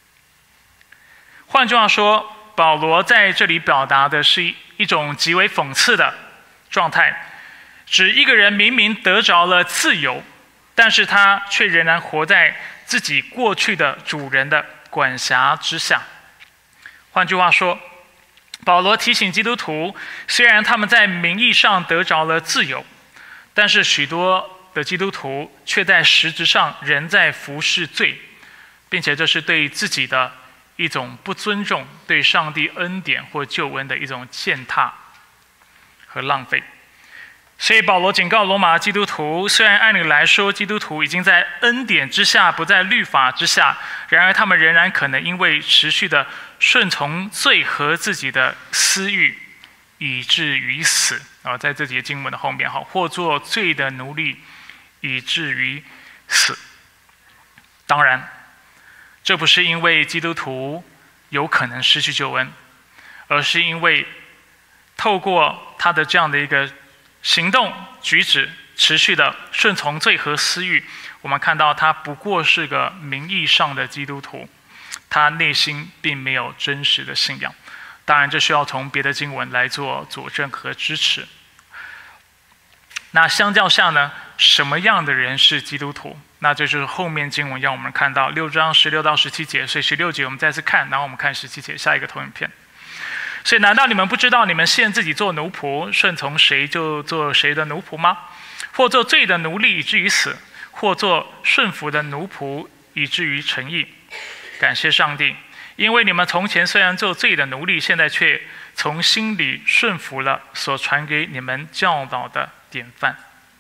换句话说，保罗在这里表达的是一种极为讽刺的状态，指一个人明明得着了自由，但是他却仍然活在自己过去的主人的管辖之下。换句话说，保罗提醒基督徒，虽然他们在名义上得着了自由，但是许多的基督徒却在实质上仍在服侍罪，并且这是对自己的一种不尊重，对上帝恩典或救恩的一种践踏和浪费。所以保罗警告罗马基督徒，虽然按理来说基督徒已经在恩典之下，不在律法之下，然而他们仍然可能因为持续的顺从罪和自己的私欲，以至于死在这节经文的后面或做罪的奴隶，以至于死。当然这不是因为基督徒有可能失去救恩，而是因为透过他的这样的一个行动举止，持续的顺从罪和私欲，我们看到他不过是个名义上的基督徒，他内心并没有真实的信仰。当然这需要从别的经文来做佐证和支持。那相较下呢，什么样的人是基督徒？那这就是后面经文让我们看到6章16到17节，所以16节我们再次看，然后我们看17节，下一个投影片。所以难道你们不知道你们现自己做奴仆，顺从谁就做谁的奴仆吗？或做罪的奴隶以至于死，或做顺服的奴仆以至于成义。感谢上帝，因为你们从前虽然做罪的奴隶，现在却从心里顺服了所传给你们教导的典范。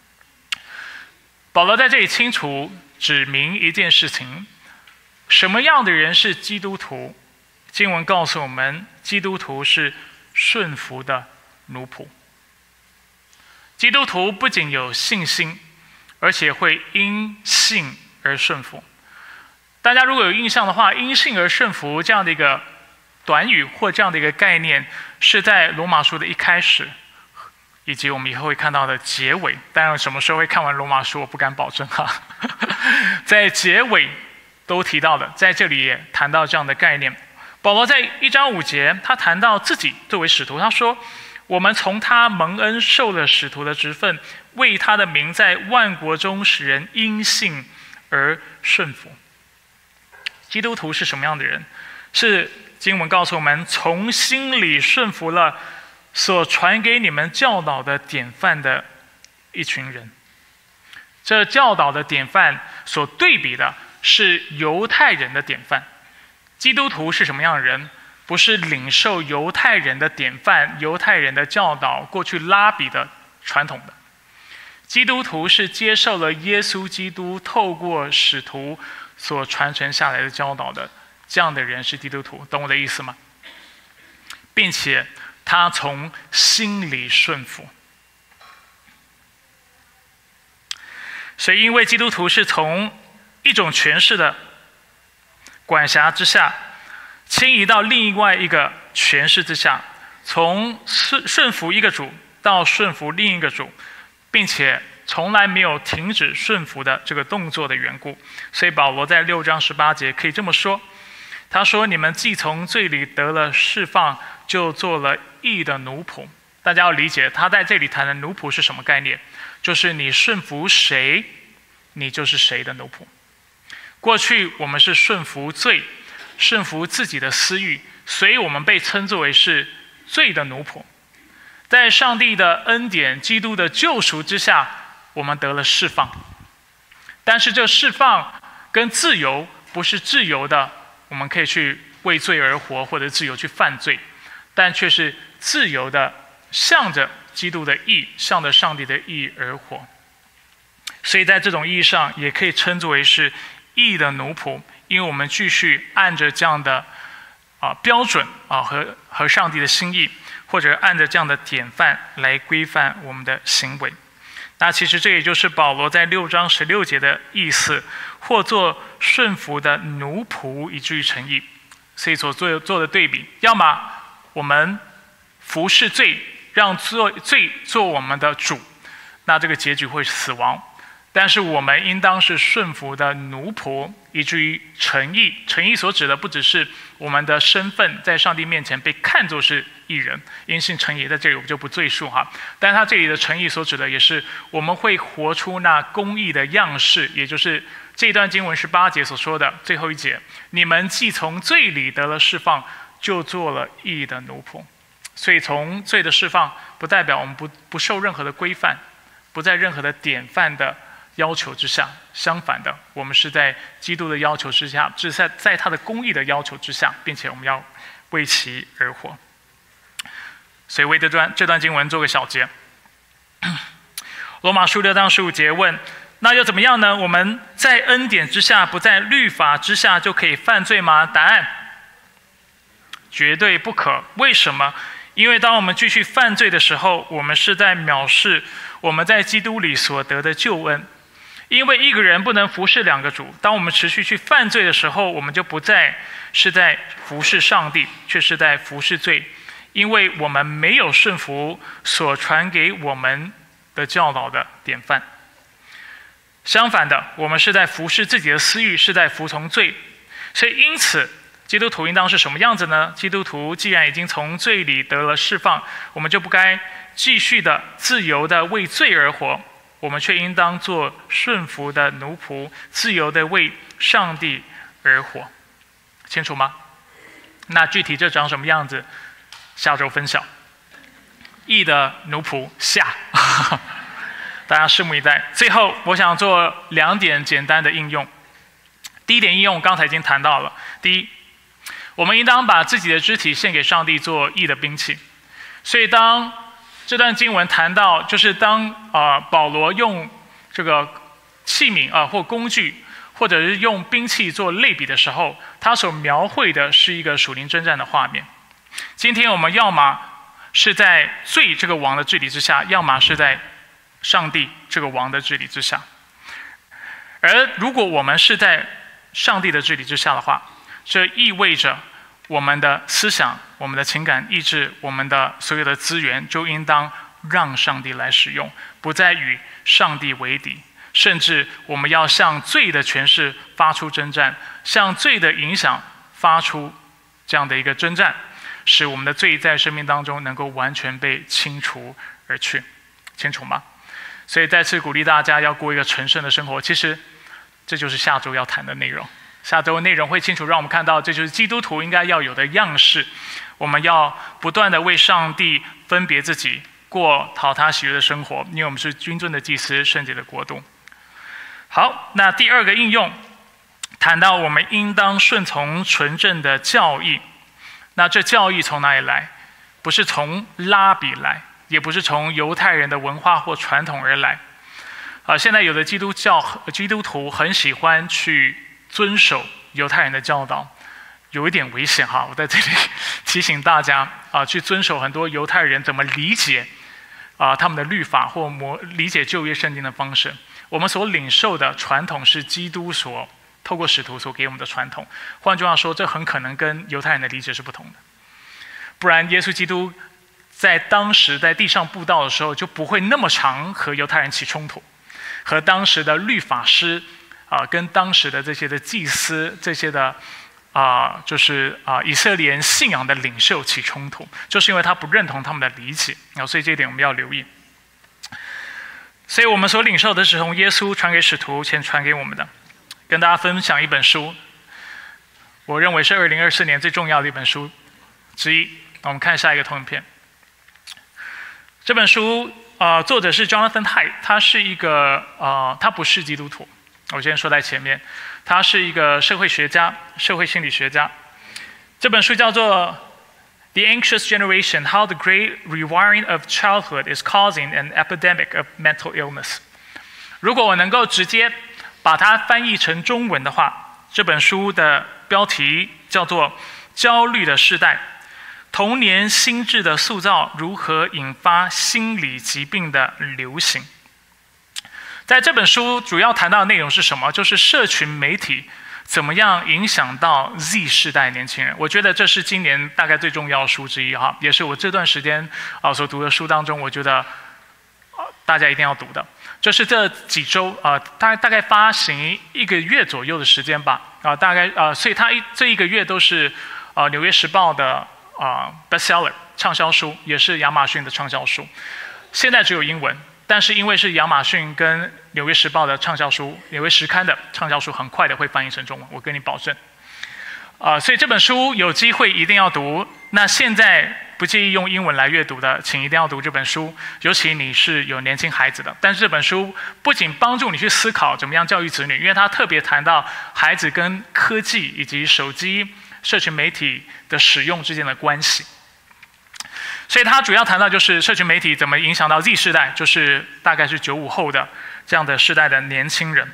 保罗在这里清楚指明一件事情，什么样的人是基督徒？经文告诉我们，基督徒是顺服的奴仆。基督徒不仅有信心，而且会因信而顺服。大家如果有印象的话，因信而顺服这样的一个短语或这样的一个概念，是在罗马书的一开始，以及我们以后会看到的结尾。当然什么时候会看完罗马书我不敢保证在结尾都提到的，在这里也谈到这样的概念。保罗在1章5节，他谈到自己作为使徒，他说我们从他蒙恩受了使徒的职分，为他的名在万国中使人因信而顺服。基督徒是什么样的人？是经文告诉我们，从心里顺服了所传给你们教导的典范的一群人。这教导的典范所对比的是犹太人的典范。基督徒是什么样的人？不是领受犹太人的典范、犹太人的教导、过去拉比的传统的。基督徒是接受了耶稣基督透过使徒所传承下来的教导的，这样的人是基督徒，懂我的意思吗？并且他从心里顺服。所以因为基督徒是从一种权势的管辖之下迁移到另外一个权势之下，从顺服一个主到顺服另一个主，并且从来没有停止顺服的这个动作的缘故，所以保罗在6章18节可以这么说，他说你们既从罪里得了释放，就做了义的奴仆。大家要理解他在这里谈的奴仆是什么概念，就是你顺服谁，你就是谁的奴仆。过去我们是顺服罪，顺服自己的私欲，所以我们被称作为是罪的奴仆。 在上帝的恩典、基督的救赎之下，我们得了释放。但是这释放跟自由不是自由的，我们可以去为罪而活，或者自由去犯罪，但却是自由的向着基督的义，向着上帝的义而活。所以在这种意义上，也可以称之为是义的奴仆，因为我们继续按着这样的标准和上帝的心意，或者按着这样的典范来规范我们的行为。那其实这也就是保罗在6章16节的意思，或做顺服的奴仆，以至于成义。所以所做的对比，要么我们服侍罪，让罪做我们的主，那这个结局会死亡。但是我们应当是顺服的奴仆，以至于成义。成义所指的不只是我们的身份在上帝面前被看作是义人，因信成义，在这里我就不赘述哈。但他这里的成义所指的也是我们会活出那公义的样式，也就是这一段经文18节所说的最后一节：你们既从罪里得了释放，就做了义的奴仆。所以从罪的释放，不代表我们不受任何的规范，不在任何的典范的要求之下，相反的，我们是在基督的要求之下，是在他的公义的要求之下，并且我们要为其而活。所以为这段经文做个小结。罗马书6章15节问：那又怎么样呢？我们在恩典之下，不在律法之下，就可以犯罪吗？答案：绝对不可。为什么？因为当我们继续犯罪的时候，我们是在藐视我们在基督里所得的救恩。因为一个人不能服侍2个主，当我们持续去犯罪的时候，我们就不再是在服侍上帝，却是在服侍罪，因为我们没有顺服所传给我们的教导的典范。相反的，我们是在服侍自己的私欲，是在服从罪。所以因此，基督徒应当是什么样子呢？基督徒既然已经从罪里得了释放，我们就不该继续的自由的为罪而活，我们却应当做顺服的奴仆，自由的为上帝而活。清楚吗？那具体这长什么样子？下周分享。义的奴仆下，大家拭目以待。最后，我想做2点简单的应用。第一点应用刚才已经谈到了。第一，我们应当把自己的肢体献给上帝做义的兵器。所以当这段经文谈到，就是当保罗用这个器皿或工具，或者是用兵器做类比的时候，他所描绘的是一个属灵征战的画面。今天我们要么是在罪这个王的治理之下，要么是在上帝这个王的治理之下。而如果我们是在上帝的治理之下的话，这意味着我们的思想、我们的情感、意志、我们的所有的资源，就应当让上帝来使用，不再与上帝为敌。甚至我们要向罪的权势发出征战，向罪的影响发出这样的一个征战，使我们的罪在生命当中能够完全被清除而去。清楚吗？所以再次鼓励大家要过一个成圣的生活。其实这就是下周要谈的内容。下周内容会清楚让我们看到，这就是基督徒应该要有的样式。我们要不断的为上帝分别自己，过讨他喜悦的生活，因为我们是君尊的祭司，圣洁的国度。好，那第2个应用谈到我们应当顺从纯正的教义。那这教义从哪里来？不是从拉比来，也不是从犹太人的文化或传统而来。现在有的基督徒很喜欢去遵守犹太人的教导，有一点危险哈。我在这里提醒大家去遵守很多犹太人怎么理解他们的律法或理解旧约圣经的方式。我们所领受的传统是基督所透过使徒所给我们的传统。换句话说，这很可能跟犹太人的理解是不同的。不然，耶稣基督在当时在地上布道的时候，就不会那么常和犹太人起冲突，和当时的律法师跟当时的这些的祭司，这些的以色列人信仰的领袖起冲突，就是因为他不认同他们的理解。所以这一点我们要留意。所以我们所领受的是从耶稣传给使徒前传给我们的。跟大家分享一本书，我认为是2024年最重要的一本书之一。我们看下一个投影片。 这本书作者是 Jonathan Haidt， 他是一个他不是基督徒，我先说在前面，他是一个社会学家、社会心理学家。这本书叫做《The Anxious Generation: How the Great Rewiring of Childhood is Causing an Epidemic of Mental Illness》。如果我能够直接把它翻译成中文的话，这本书的标题叫做《焦虑的世代：童年心智的塑造如何引发心理疾病的流行》。在这本书主要谈到的内容是什么？就是社群媒体怎么样影响到 Z 世代年轻人。我觉得这是今年大概最重要的书之一哈，也是我这段时间所读的书当中，我觉得大家一定要读的。就是这几周大概发行1个月左右的时间吧大概所以它这1个月都是纽约时报的bestseller 畅销书，也是亚马逊的畅销书。现在只有英文，但是因为是亚马逊跟纽约时报的畅销书，纽约时刊的畅销书很快的会翻译成中文，我跟你保证。所以这本书有机会一定要读。那现在不介意用英文来阅读的，请一定要读这本书，尤其你是有年轻孩子的。但是这本书不仅帮助你去思考怎么样教育子女，因为它特别谈到孩子跟科技以及手机、社群媒体的使用之间的关系。所以它主要谈到就是社群媒体怎么影响到 Z 世代，就是大概是95后的这样的世代的年轻人。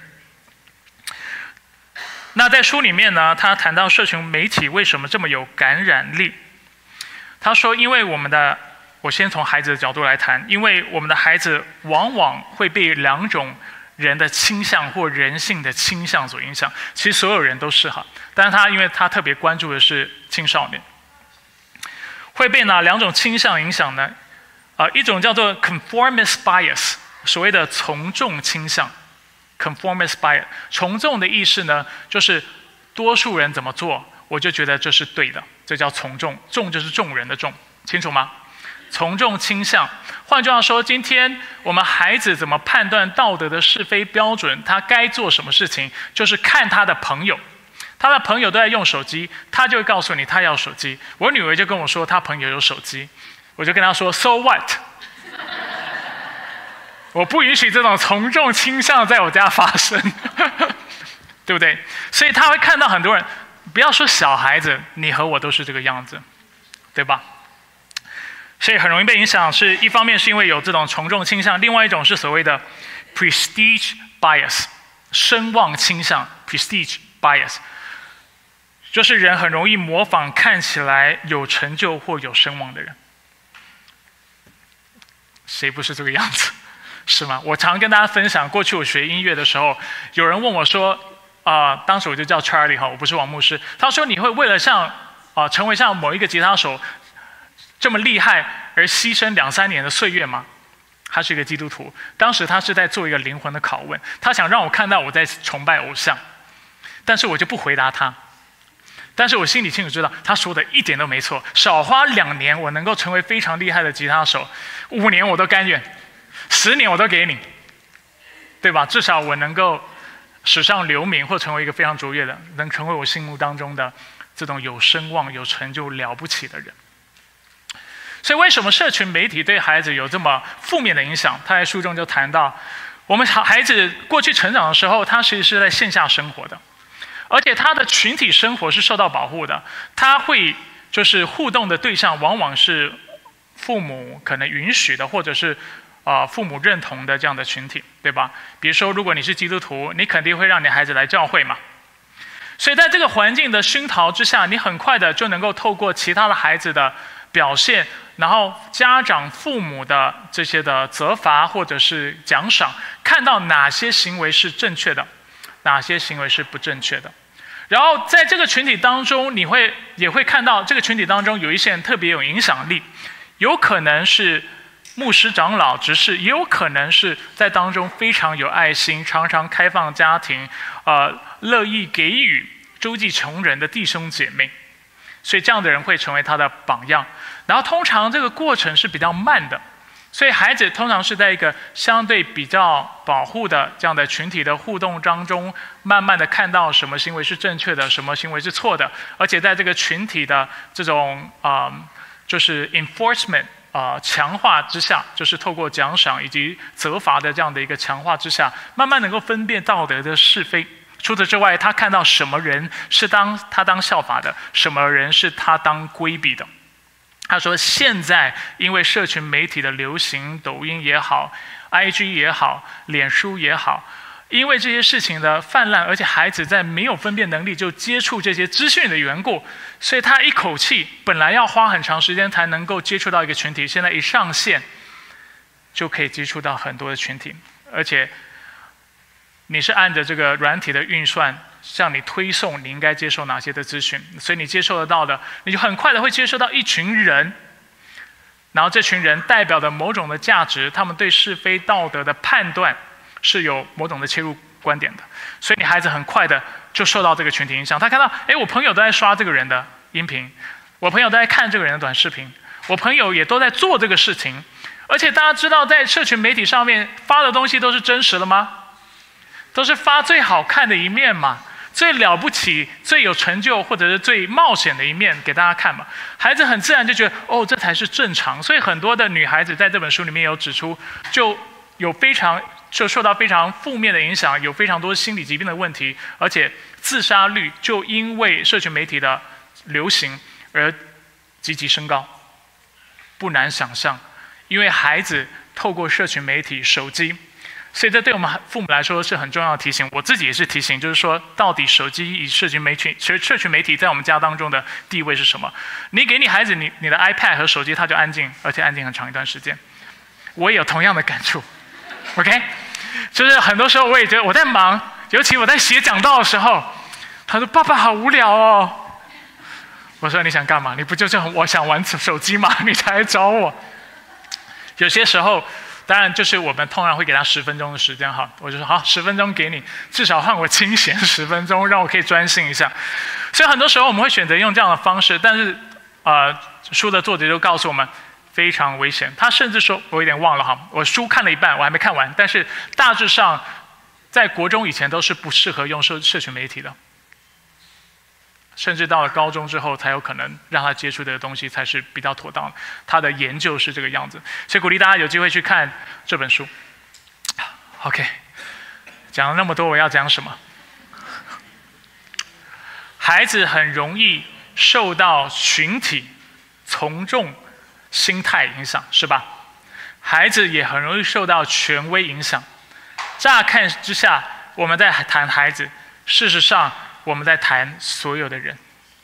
那在书里面呢，他谈到社群媒体为什么这么有感染力。他说，因为我先从孩子的角度来谈，因为我们的孩子往往会被2种人的倾向或人性的倾向所影响。其实所有人都是哈，但是因为他特别关注的是青少年，会被哪2种倾向影响呢？一种叫做 conformist bias， 所谓的从众倾向。conformist bias， 从众的意思呢，就是多数人怎么做，我就觉得这是对的，这叫从众。众就是众人的众，清楚吗？从众倾向。换句话说，今天我们孩子怎么判断道德的是非标准，他该做什么事情，就是看他的朋友。他的朋友都在用手机，他就会告诉你他要手机。我女儿就跟我说她朋友有手机，我就跟她说 So what？ 我不允许这种从众倾向在我家发生，对不对？所以他会看到很多人，不要说小孩子，你和我都是这个样子，对吧？所以很容易被影响，是一方面是因为有这种从众倾向，另外一种是所谓的 prestige bias， 声望倾向 prestige bias， 就是人很容易模仿看起来有成就或有声望的人。谁不是这个样子？是吗？我常跟大家分享，过去我学音乐的时候，有人问我说，当时我就叫 Charlie 哈，我不是王牧师。他说你会为了成为像某一个吉他手这么厉害而牺牲2-3年的岁月吗？他是一个基督徒，当时他是在做一个灵魂的拷问，他想让我看到我在崇拜偶像，但是我就不回答他。但是我心里清楚知道，他说的一点都没错。少花2年，我能够成为非常厉害的吉他手，5年我都甘愿。10年我都给你，对吧？至少我能够史上留名，或成为一个非常卓越的，能成为我心目当中的这种有声望、有成就、了不起的人。所以为什么社群媒体对孩子有这么负面的影响？他在书中就谈到，我们孩子过去成长的时候，他其实是在线下生活的，而且他的群体生活是受到保护的，他会就是互动的对象往往是父母可能允许的，或者是父母认同的这样的群体，对吧？比如说，如果你是基督徒，你肯定会让你孩子来教会嘛。所以在这个环境的熏陶之下，你很快的就能够透过其他的孩子的表现，然后家长、父母的这些的责罚或者是奖赏，看到哪些行为是正确的，哪些行为是不正确的。然后在这个群体当中，也会看到这个群体当中有一些人特别有影响力，有可能是牧师、长老、执事，也有可能是在当中非常有爱心、常常开放家庭、乐意给予、周济穷人的弟兄姐妹。所以这样的人会成为他的榜样。然后通常这个过程是比较慢的，所以孩子通常是在一个相对比较保护的这样的群体的互动当中，慢慢的看到什么行为是正确的，什么行为是错的，而且在这个群体的这种就是 enforcement 强化之下，就是透过奖赏以及责罚的这样的一个强化之下，慢慢能够分辨道德的是非。除此之外，他看到什么人是他当效法的，什么人是他当规避的。他说，现在因为社群媒体的流行，抖音也好 ，IG 也好，脸书也好，因为这些事情的泛滥，而且孩子在没有分辨能力就接触这些资讯的缘故，所以他一口气本来要花很长时间才能够接触到一个群体，现在一上线就可以接触到很多的群体，而且你是按着这个软体的运算向你推送你应该接受哪些的资讯，所以你接受得到的，你就很快的会接受到一群人，然后这群人代表的某种的价值，他们对是非道德的判断是有某种的切入观点的，所以你孩子很快的就受到这个群体影响。他看到，我朋友都在刷这个人的音频，我朋友都在看这个人的短视频，我朋友也都在做这个事情，而且大家知道，在社群媒体上面发的东西都是真实的吗？都是发最好看的一面嘛，最了不起、最有成就或者是最冒险的一面给大家看嘛。孩子很自然就觉得，这才是正常。所以很多的女孩子在这本书里面有指出，就受到非常负面的影响，有非常多心理疾病的问题，而且自杀率就因为社群媒体的流行而积极升高。不难想象，因为孩子透过社群媒体、手机。所以这对我们父母来说是很重要的提醒，我自己也是提醒，就是说，到底手机与社群媒体在我们家当中的地位是什么？你给你孩子你的 iPad 和手机，他就安静，而且安静很长一段时间。我也有同样的感触 ，OK， 就是很多时候我也觉得我在忙，尤其我在写讲道的时候，他说：“爸爸好无聊哦。”我说：“你想干嘛？你不就是我想玩手机吗？你才来找我。”有些时候。当然，就是我们通常会给他10分钟的时间哈，我就说好，10分钟给你，至少让我清闲10分钟，让我可以专心一下。所以很多时候我们会选择用这样的方式，但是书的作者就告诉我们非常危险。他甚至说，我有点忘了哈，我书看了一半，我还没看完，但是大致上在国中以前都是不适合用社群媒体的。甚至到了高中之后，才有可能让他接触这个东西才是比较妥当的。他的研究是这个样子，所以鼓励大家有机会去看这本书。OK， 讲了那么多，我要讲什么？孩子很容易受到群体从众心态影响，是吧？孩子也很容易受到权威影响。乍看之下，我们在谈孩子，事实上，我们在谈所有的人。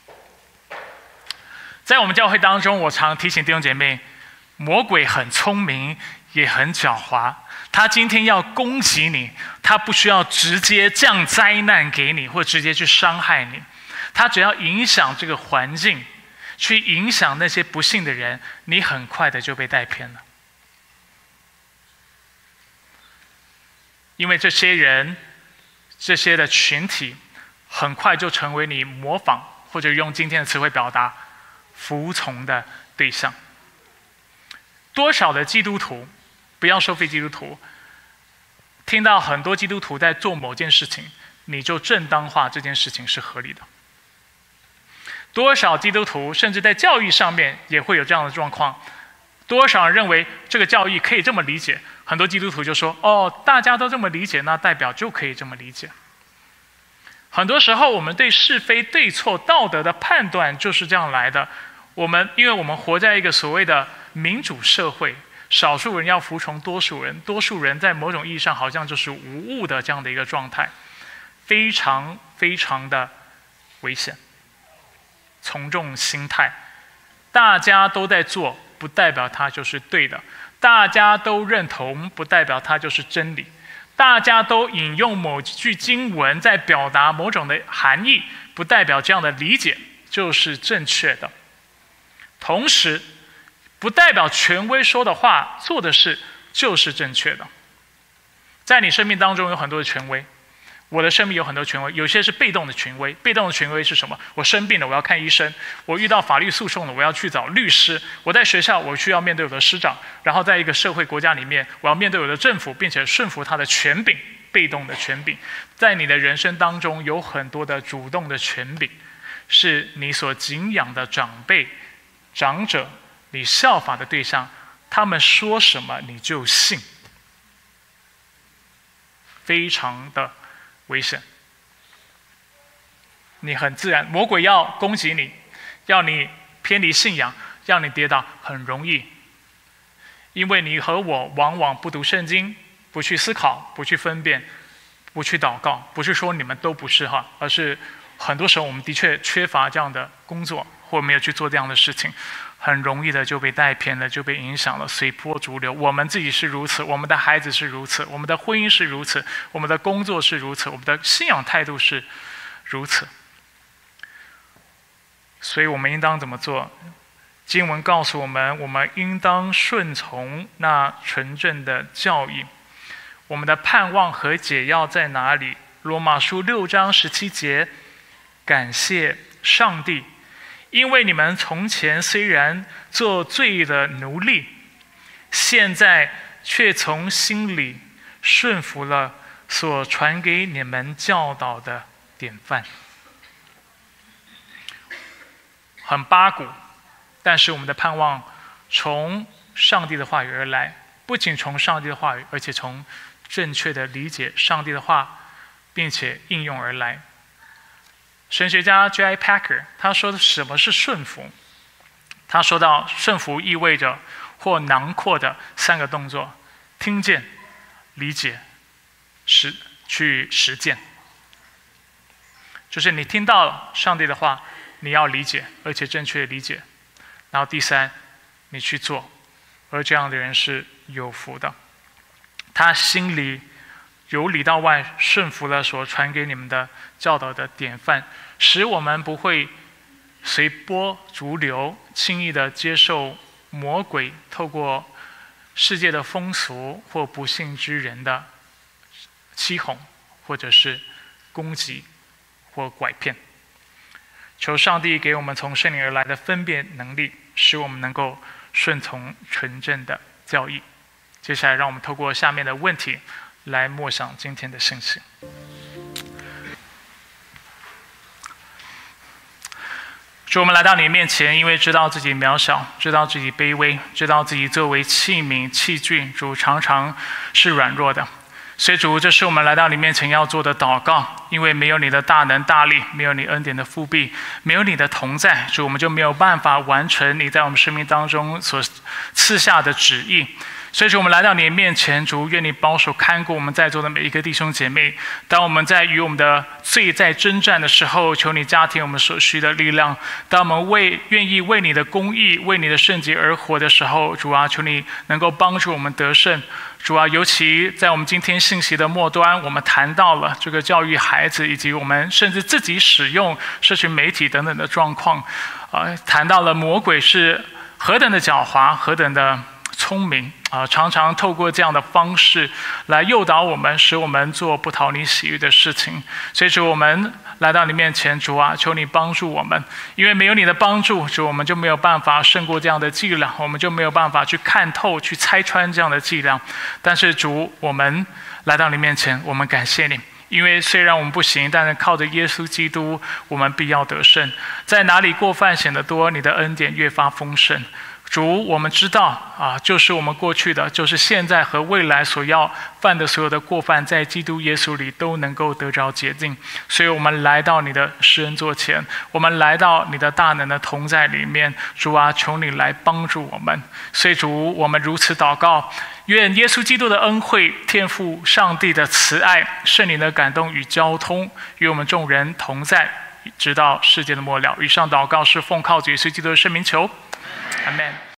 在我们教会当中，我常提醒弟兄姐妹，魔鬼很聪明，也很狡猾。他今天要攻击你，他不需要直接降灾难给你，或直接去伤害你，他只要影响这个环境，去影响那些不信的人，你很快的就被带偏了。因为这些人，这些的群体，很快就成为你模仿，或者用今天的词汇表达，服从的对象。多少的基督徒，不要说非基督徒，听到很多基督徒在做某件事情，你就正当化这件事情是合理的。多少基督徒甚至在教育上面也会有这样的状况，多少人认为这个教义可以这么理解，很多基督徒就说：“大家都这么理解，那代表就可以这么理解。”很多时候，我们对是非对错道德的判断就是这样来的。因为我们活在一个所谓的民主社会，少数人要服从多数人，多数人在某种意义上好像就是无误的这样的一个状态，非常非常的危险。从众心态，大家都在做，不代表它就是对的；大家都认同，不代表它就是真理。大家都引用某句经文在表达某种的含义，不代表这样的理解就是正确的。同时，不代表权威说的话、做的事就是正确的。在你生命当中有很多的权威，我的生命有很多权威，有些是被动的权威。被动的权威是什么？我生病了，我要看医生；我遇到法律诉讼了，我要去找律师；我在学校，我需要面对我的师长；然后在一个社会国家里面，我要面对我的政府，并且顺服他的权柄。被动的权柄，在你的人生当中有很多的主动的权柄，是你所敬仰的长辈、长者，你效法的对象， 他们说什么你就信，非常的危险。你很自然，魔鬼要攻击你，要你偏离信仰，让你跌倒，很容易。因为你和我往往不读圣经，不去思考，不去分辨，不去祷告。不是说你们都不是哈，而是很多时候我们的确缺乏这样的工作，或没有去做这样的事情，很容易的就被带偏了，就被影响了，随波逐流。我们自己是如此，我们的孩子是如此，我们的婚姻是如此，我们的工作是如此，我们的信仰态度是如此。所以我们应当怎么做？经文告诉我们，我们应当顺从那纯正的教义。我们的盼望和解药在哪里？罗马书6章17节，感谢上帝，因为你们从前虽然做罪的奴隶，现在却从心里顺服了所传给你们教导的典范。很八股，但是我们的盼望从上帝的话语而来，不仅从上帝的话语，而且从正确的理解上帝的话，并且应用而来。神学家 J.I. Packer 他说的什么是顺服？他说到顺服意味着或囊括的3个动作：听见、理解、去实践。就是你听到了上帝的话，你要理解，而且正确理解。然后第3，你去做，而这样的人是有福的。他心里由里到外顺服了所传给你们的教导的典范，使我们不会随波逐流，轻易的接受魔鬼透过世界的风俗或不信之人的欺哄，或者是攻击或拐骗。求上帝给我们从圣灵而来的分辨能力，使我们能够顺从纯正的教义。接下来让我们透过下面的问题来默想今天的信息。主，我们来到你面前，因为知道自己渺小，知道自己卑微，知道自己作为器皿器具，主常常是软弱的。所以主，这是我们来到你面前要做的祷告，因为没有你的大能大力，没有你恩典的复辟，没有你的同在，主，我们就没有办法完成你在我们生命当中所赐下的旨意。所以主，我们来到你的面前，主，愿你保守看顾我们在座的每一个弟兄姐妹。当我们在与我们的罪在征战的时候，求你加添我们所需的力量。当我们愿意为你的公义、为你的圣洁而活的时候，主啊，求你能够帮助我们得胜。主啊，尤其在我们今天信息的末端，我们谈到了这个教育孩子，以及我们甚至自己使用社群媒体等等的状况，谈到了魔鬼是何等的狡猾，何等的聪明常常透过这样的方式来诱导我们，使我们做不讨你喜悦的事情。所以主，我们来到你面前，主啊，求你帮助我们，因为没有你的帮助，主，我们就没有办法胜过这样的伎俩，我们就没有办法去看透、去拆穿这样的伎俩。但是主，我们来到你面前，我们感谢你，因为虽然我们不行，但是靠着耶稣基督，我们必要得胜。在哪里过犯显得多，你的恩典越发丰盛。主，我们知道就是我们过去的，就是现在和未来所要犯的所有的过犯，在基督耶稣里都能够得着洁净。所以我们来到你的施恩座前，我们来到你的大能的同在里面。主啊，求你来帮助我们。所以主，我们如此祷告，愿耶稣基督的恩惠、天父上帝的慈爱、圣灵的感动与交通，与我们众人同在，直到世界的末了。以上祷告是奉靠主耶稣基督的圣名求，阿们。